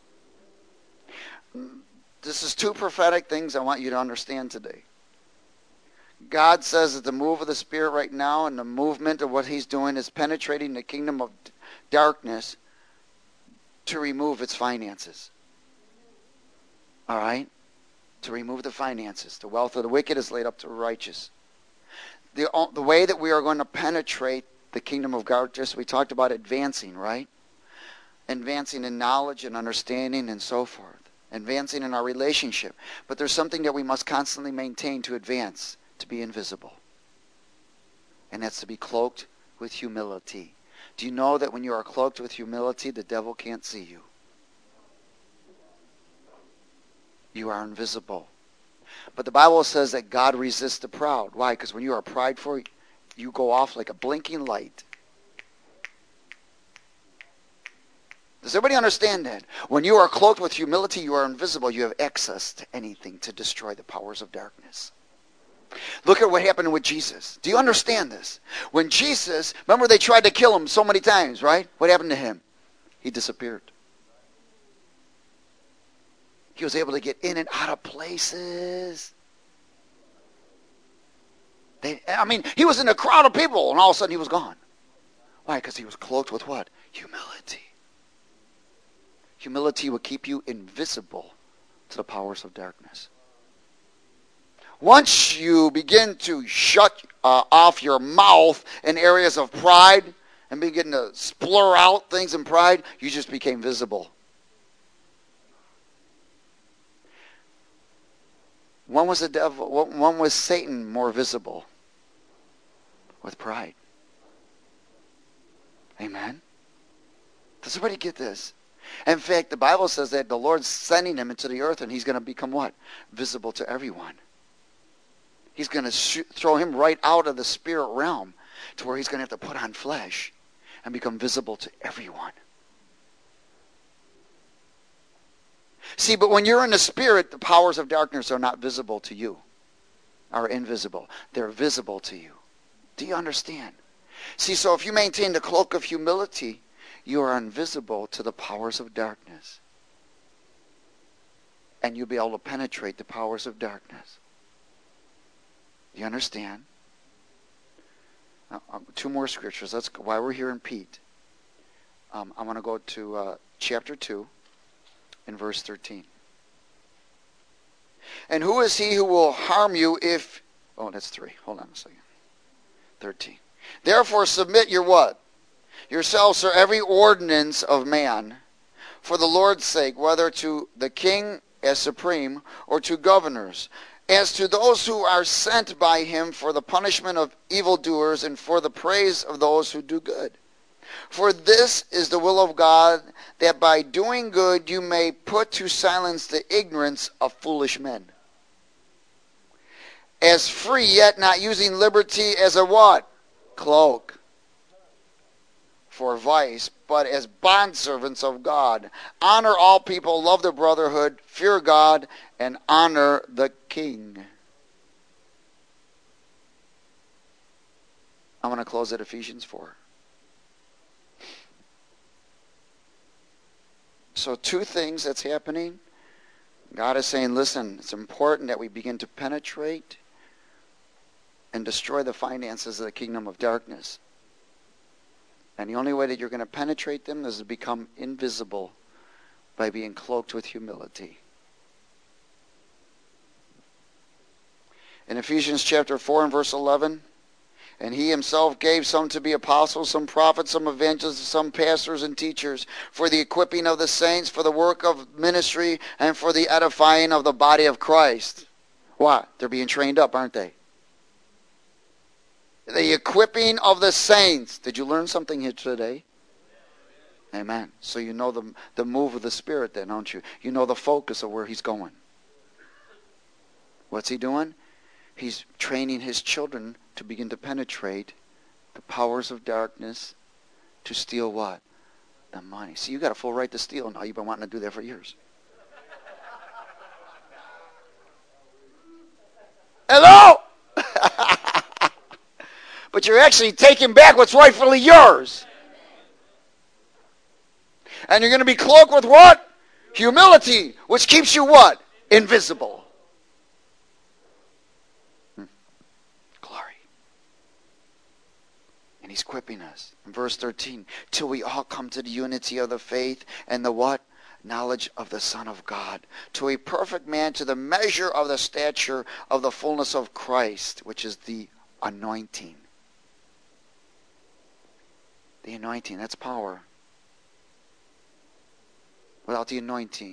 This is two prophetic things I want you to understand today. God says that the move of the Spirit right now and the movement of what he's doing is penetrating the kingdom of darkness to remove its finances. All right? To remove the finances. The wealth of the wicked is laid up to the righteous. The way that we are going to penetrate the kingdom of God, just we talked about advancing, right? Advancing in knowledge and understanding and so forth. Advancing in our relationship. But there's something that we must constantly maintain to advance, to be invisible. And that's to be cloaked with humility. Do you know that when you are cloaked with humility, the devil can't see you? You are invisible. But the Bible says that God resists the proud. Why? Because when you are prideful, you go off like a blinking light. Does everybody understand that? When you are cloaked with humility, you are invisible. You have access to anything to destroy the powers of darkness. Look at what happened with Jesus. Do you understand this? When Jesus, remember they tried to kill him so many times, right? What happened to him? He disappeared. He was able to get in and out of places. He was in a crowd of people, and all of a sudden he was gone. Why? Because he was cloaked with what? Humility. Humility will keep you invisible to the powers of darkness. Once you begin to shut off your mouth in areas of pride and begin to splur out things in pride, you just became visible. When was the devil? When was Satan more visible? With pride. Amen. Does everybody get this? In fact, the Bible says that the Lord's sending him into the earth, and he's going to become what? Visible to everyone. He's going to throw him right out of the spirit realm to where he's going to have to put on flesh and become visible to everyone. See, but when you're in the Spirit, the powers of darkness are not visible to you, are invisible. They're visible to you. Do you understand? See, so if you maintain the cloak of humility, you are invisible to the powers of darkness. And you'll be able to penetrate the powers of darkness. Do you understand? Now, 2 more scriptures. Let's go. While we're here in Pete, I want to go to chapter 2 in verse 13. And who is he who will harm you if... Oh, that's 3. Hold on a second. 13. Therefore submit your what? Yourselves to every ordinance of man, for the Lord's sake, whether to the king as supreme, or to governors, as to those who are sent by him for the punishment of evildoers and for the praise of those who do good. For this is the will of God, that by doing good you may put to silence the ignorance of foolish men. As free, yet not using liberty as a what? Cloak for vice, but as bondservants of God. Honor all people, love the brotherhood, fear God, and honor the king. I want to close at Ephesians 4. So 2 things that's happening. God is saying, listen, it's important that we begin to penetrate and destroy the finances of the kingdom of darkness. And the only way that you're going to penetrate them is to become invisible by being cloaked with humility. In Ephesians chapter 4 and verse 11, and he himself gave some to be apostles, some prophets, some evangelists, some pastors and teachers, for the equipping of the saints, for the work of ministry, and for the edifying of the body of Christ. What? They're being trained up, aren't they? The equipping of the saints. Did you learn something here today? Amen. So you know the move of the Spirit then, don't you? You know the focus of where he's going. What's he doing? He's training his children to begin to penetrate the powers of darkness to steal what? The money. See, you got a full right to steal now. You've been wanting to do that for years. Hello? But you're actually taking back what's rightfully yours. And you're going to be cloaked with what? Humility, which keeps you what? Invisible. Glory. And he's equipping us. In verse 13, till we all come to the unity of the faith and the what? Knowledge of the Son of God, to a perfect man, to the measure of the stature of the fullness of Christ, which is the anointing. The anointing, that's power. Without the anointing,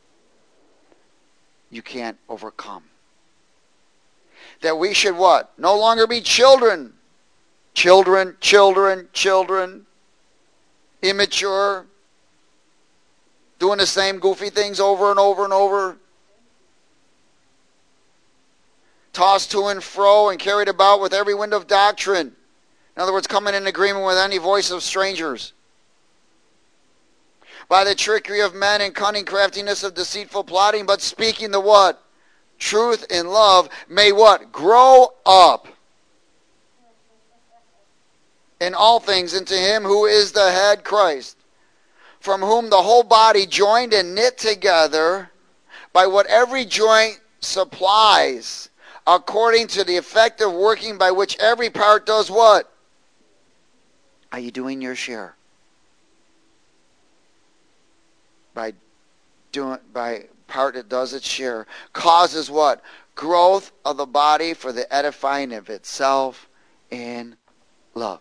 you can't overcome. That we should what? No longer be children. Children, immature, doing the same goofy things over and over and over. Tossed to and fro and carried about with every wind of doctrine. In other words, coming in agreement with any voice of strangers. By the trickery of men and cunning craftiness of deceitful plotting, but speaking the what? Truth in love may what? Grow up in all things into him who is the head, Christ, from whom the whole body joined and knit together by what every joint supplies, according to the effective working by which every part does what? Are you doing your share? By part that does its share, causes what? Growth of the body for the edifying of itself in love.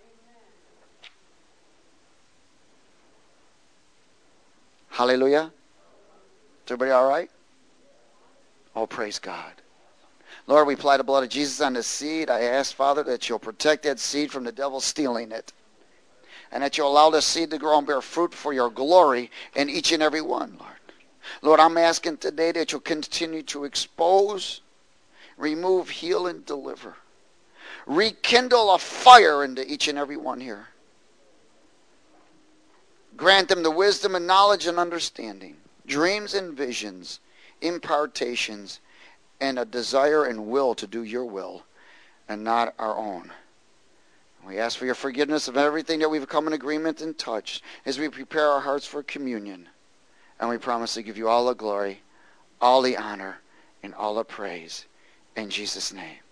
Hallelujah. Is everybody all right? Oh, praise God. Lord, we apply the blood of Jesus on the seed. I ask, Father, that you'll protect that seed from the devil stealing it. And that you'll allow this seed to grow and bear fruit for your glory in each and every one, Lord. Lord, I'm asking today that you'll continue to expose, remove, heal, and deliver. Rekindle a fire into each and every one here. Grant them the wisdom and knowledge and understanding. dreams and visions, impartations, and a desire and will to do your will and not our own. We ask for your forgiveness of everything that we've come in agreement and touched as we prepare our hearts for communion. And we promise to give you all the glory, all the honor, and all the praise. In Jesus' name.